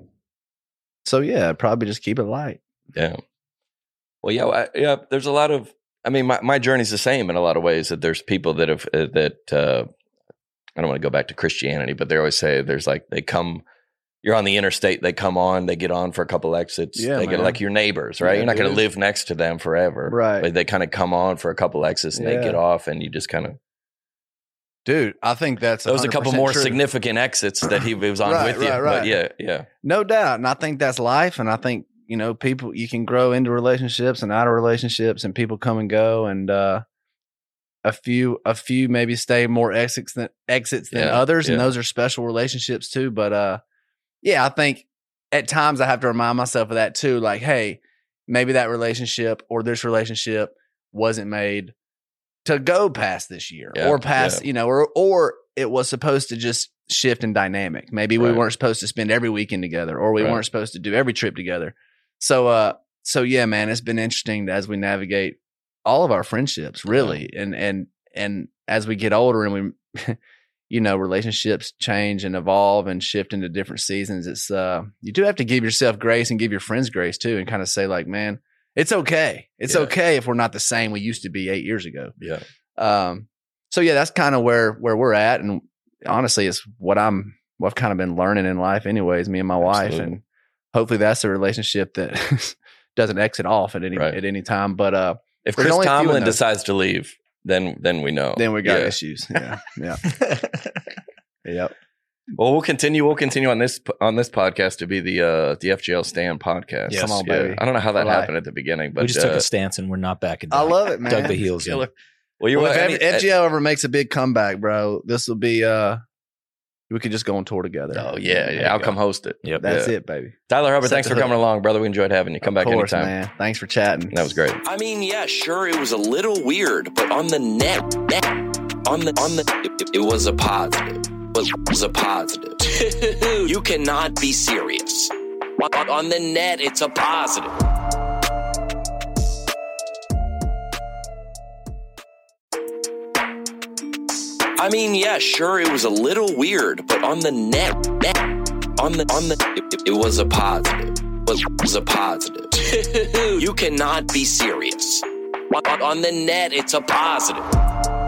So yeah, probably just keep it light. Yeah. Well, yeah, I, yeah. There's a lot of. I mean, my my journey's the same in a lot of ways. That there's people that have uh, that. Uh, I don't want to go back to Christianity, but they always say there's like they come. You're on the interstate. They come on. They get on for a couple exits. Yeah, they get man. like your neighbors, right? Yeah, You're not going to dude. live next to them forever, Right. But they kind of come on for a couple exits and Yeah. they get off, and you just kind of. Dude, I think that's There was a couple one hundred percent more true. significant exits that he was on Right, with you, right, but right. yeah, yeah, No doubt. And I think that's life. And I think, you know, people, you can grow into relationships and out of relationships, and people come and go. And uh, a few, a few maybe stay more exits than exits than Yeah, others. And yeah. those are special relationships too. But uh, yeah, I think at times I have to remind myself of that too. Like, hey, maybe that relationship or this relationship wasn't made to go past this year Yeah, or past, yeah. you know, or, or it was supposed to just shift in dynamic. Maybe we Right. weren't supposed to spend every weekend together, or we Right. weren't supposed to do every trip together. So, uh, so yeah, man, it's been interesting as we navigate all of our friendships, really, and and and as we get older and we, you know, relationships change and evolve and shift into different seasons. It's uh, you do have to give yourself grace and give your friends grace too, and kind of say like, man, it's okay. It's Yeah. okay if we're not the same we used to be eight years ago. yeah. Um, so yeah, that's kind of where where we're at, and honestly, it's what I'm what I've kind of been learning in life, anyways. Me and my wife, Absolutely. and hopefully that's a relationship that doesn't exit off at any Right. at any time. But uh, If There's Chris only a few in Tomlin those. decides to leave, then then we know. then we got Yeah. issues. Yeah, yeah, yep. Well, we'll continue. We'll continue on this on this podcast to be the uh, the F G L Stand podcast. Yes. Come on, Yeah. baby. I don't know how that For life. happened at the beginning, but we just took uh, a stance and we're not backing I down. love it, man. Dug the heels in. killer. Well, you're Well, if any- F- FGL ever makes a big comeback, bro, this will be uh, we could just go on tour together. Oh yeah, There you yeah. I'll go. come host it. Yep. That's Yeah. it, baby. Tyler Hubbard, Set thanks the for hook. coming along, brother. We enjoyed having you. Come back of course, anytime. man. Thanks for chatting. That was great. I mean, yeah, sure, it was a little weird, but on the net, net on the on the, it, it was a positive. It was, it was a positive. You cannot be serious. On, on the net, it's a positive. I I mean, yeah, sure, it was a little weird, but on the net, net on the, on the, it, it was a positive. It was a positive. You cannot be serious. On, on the net, it's a positive.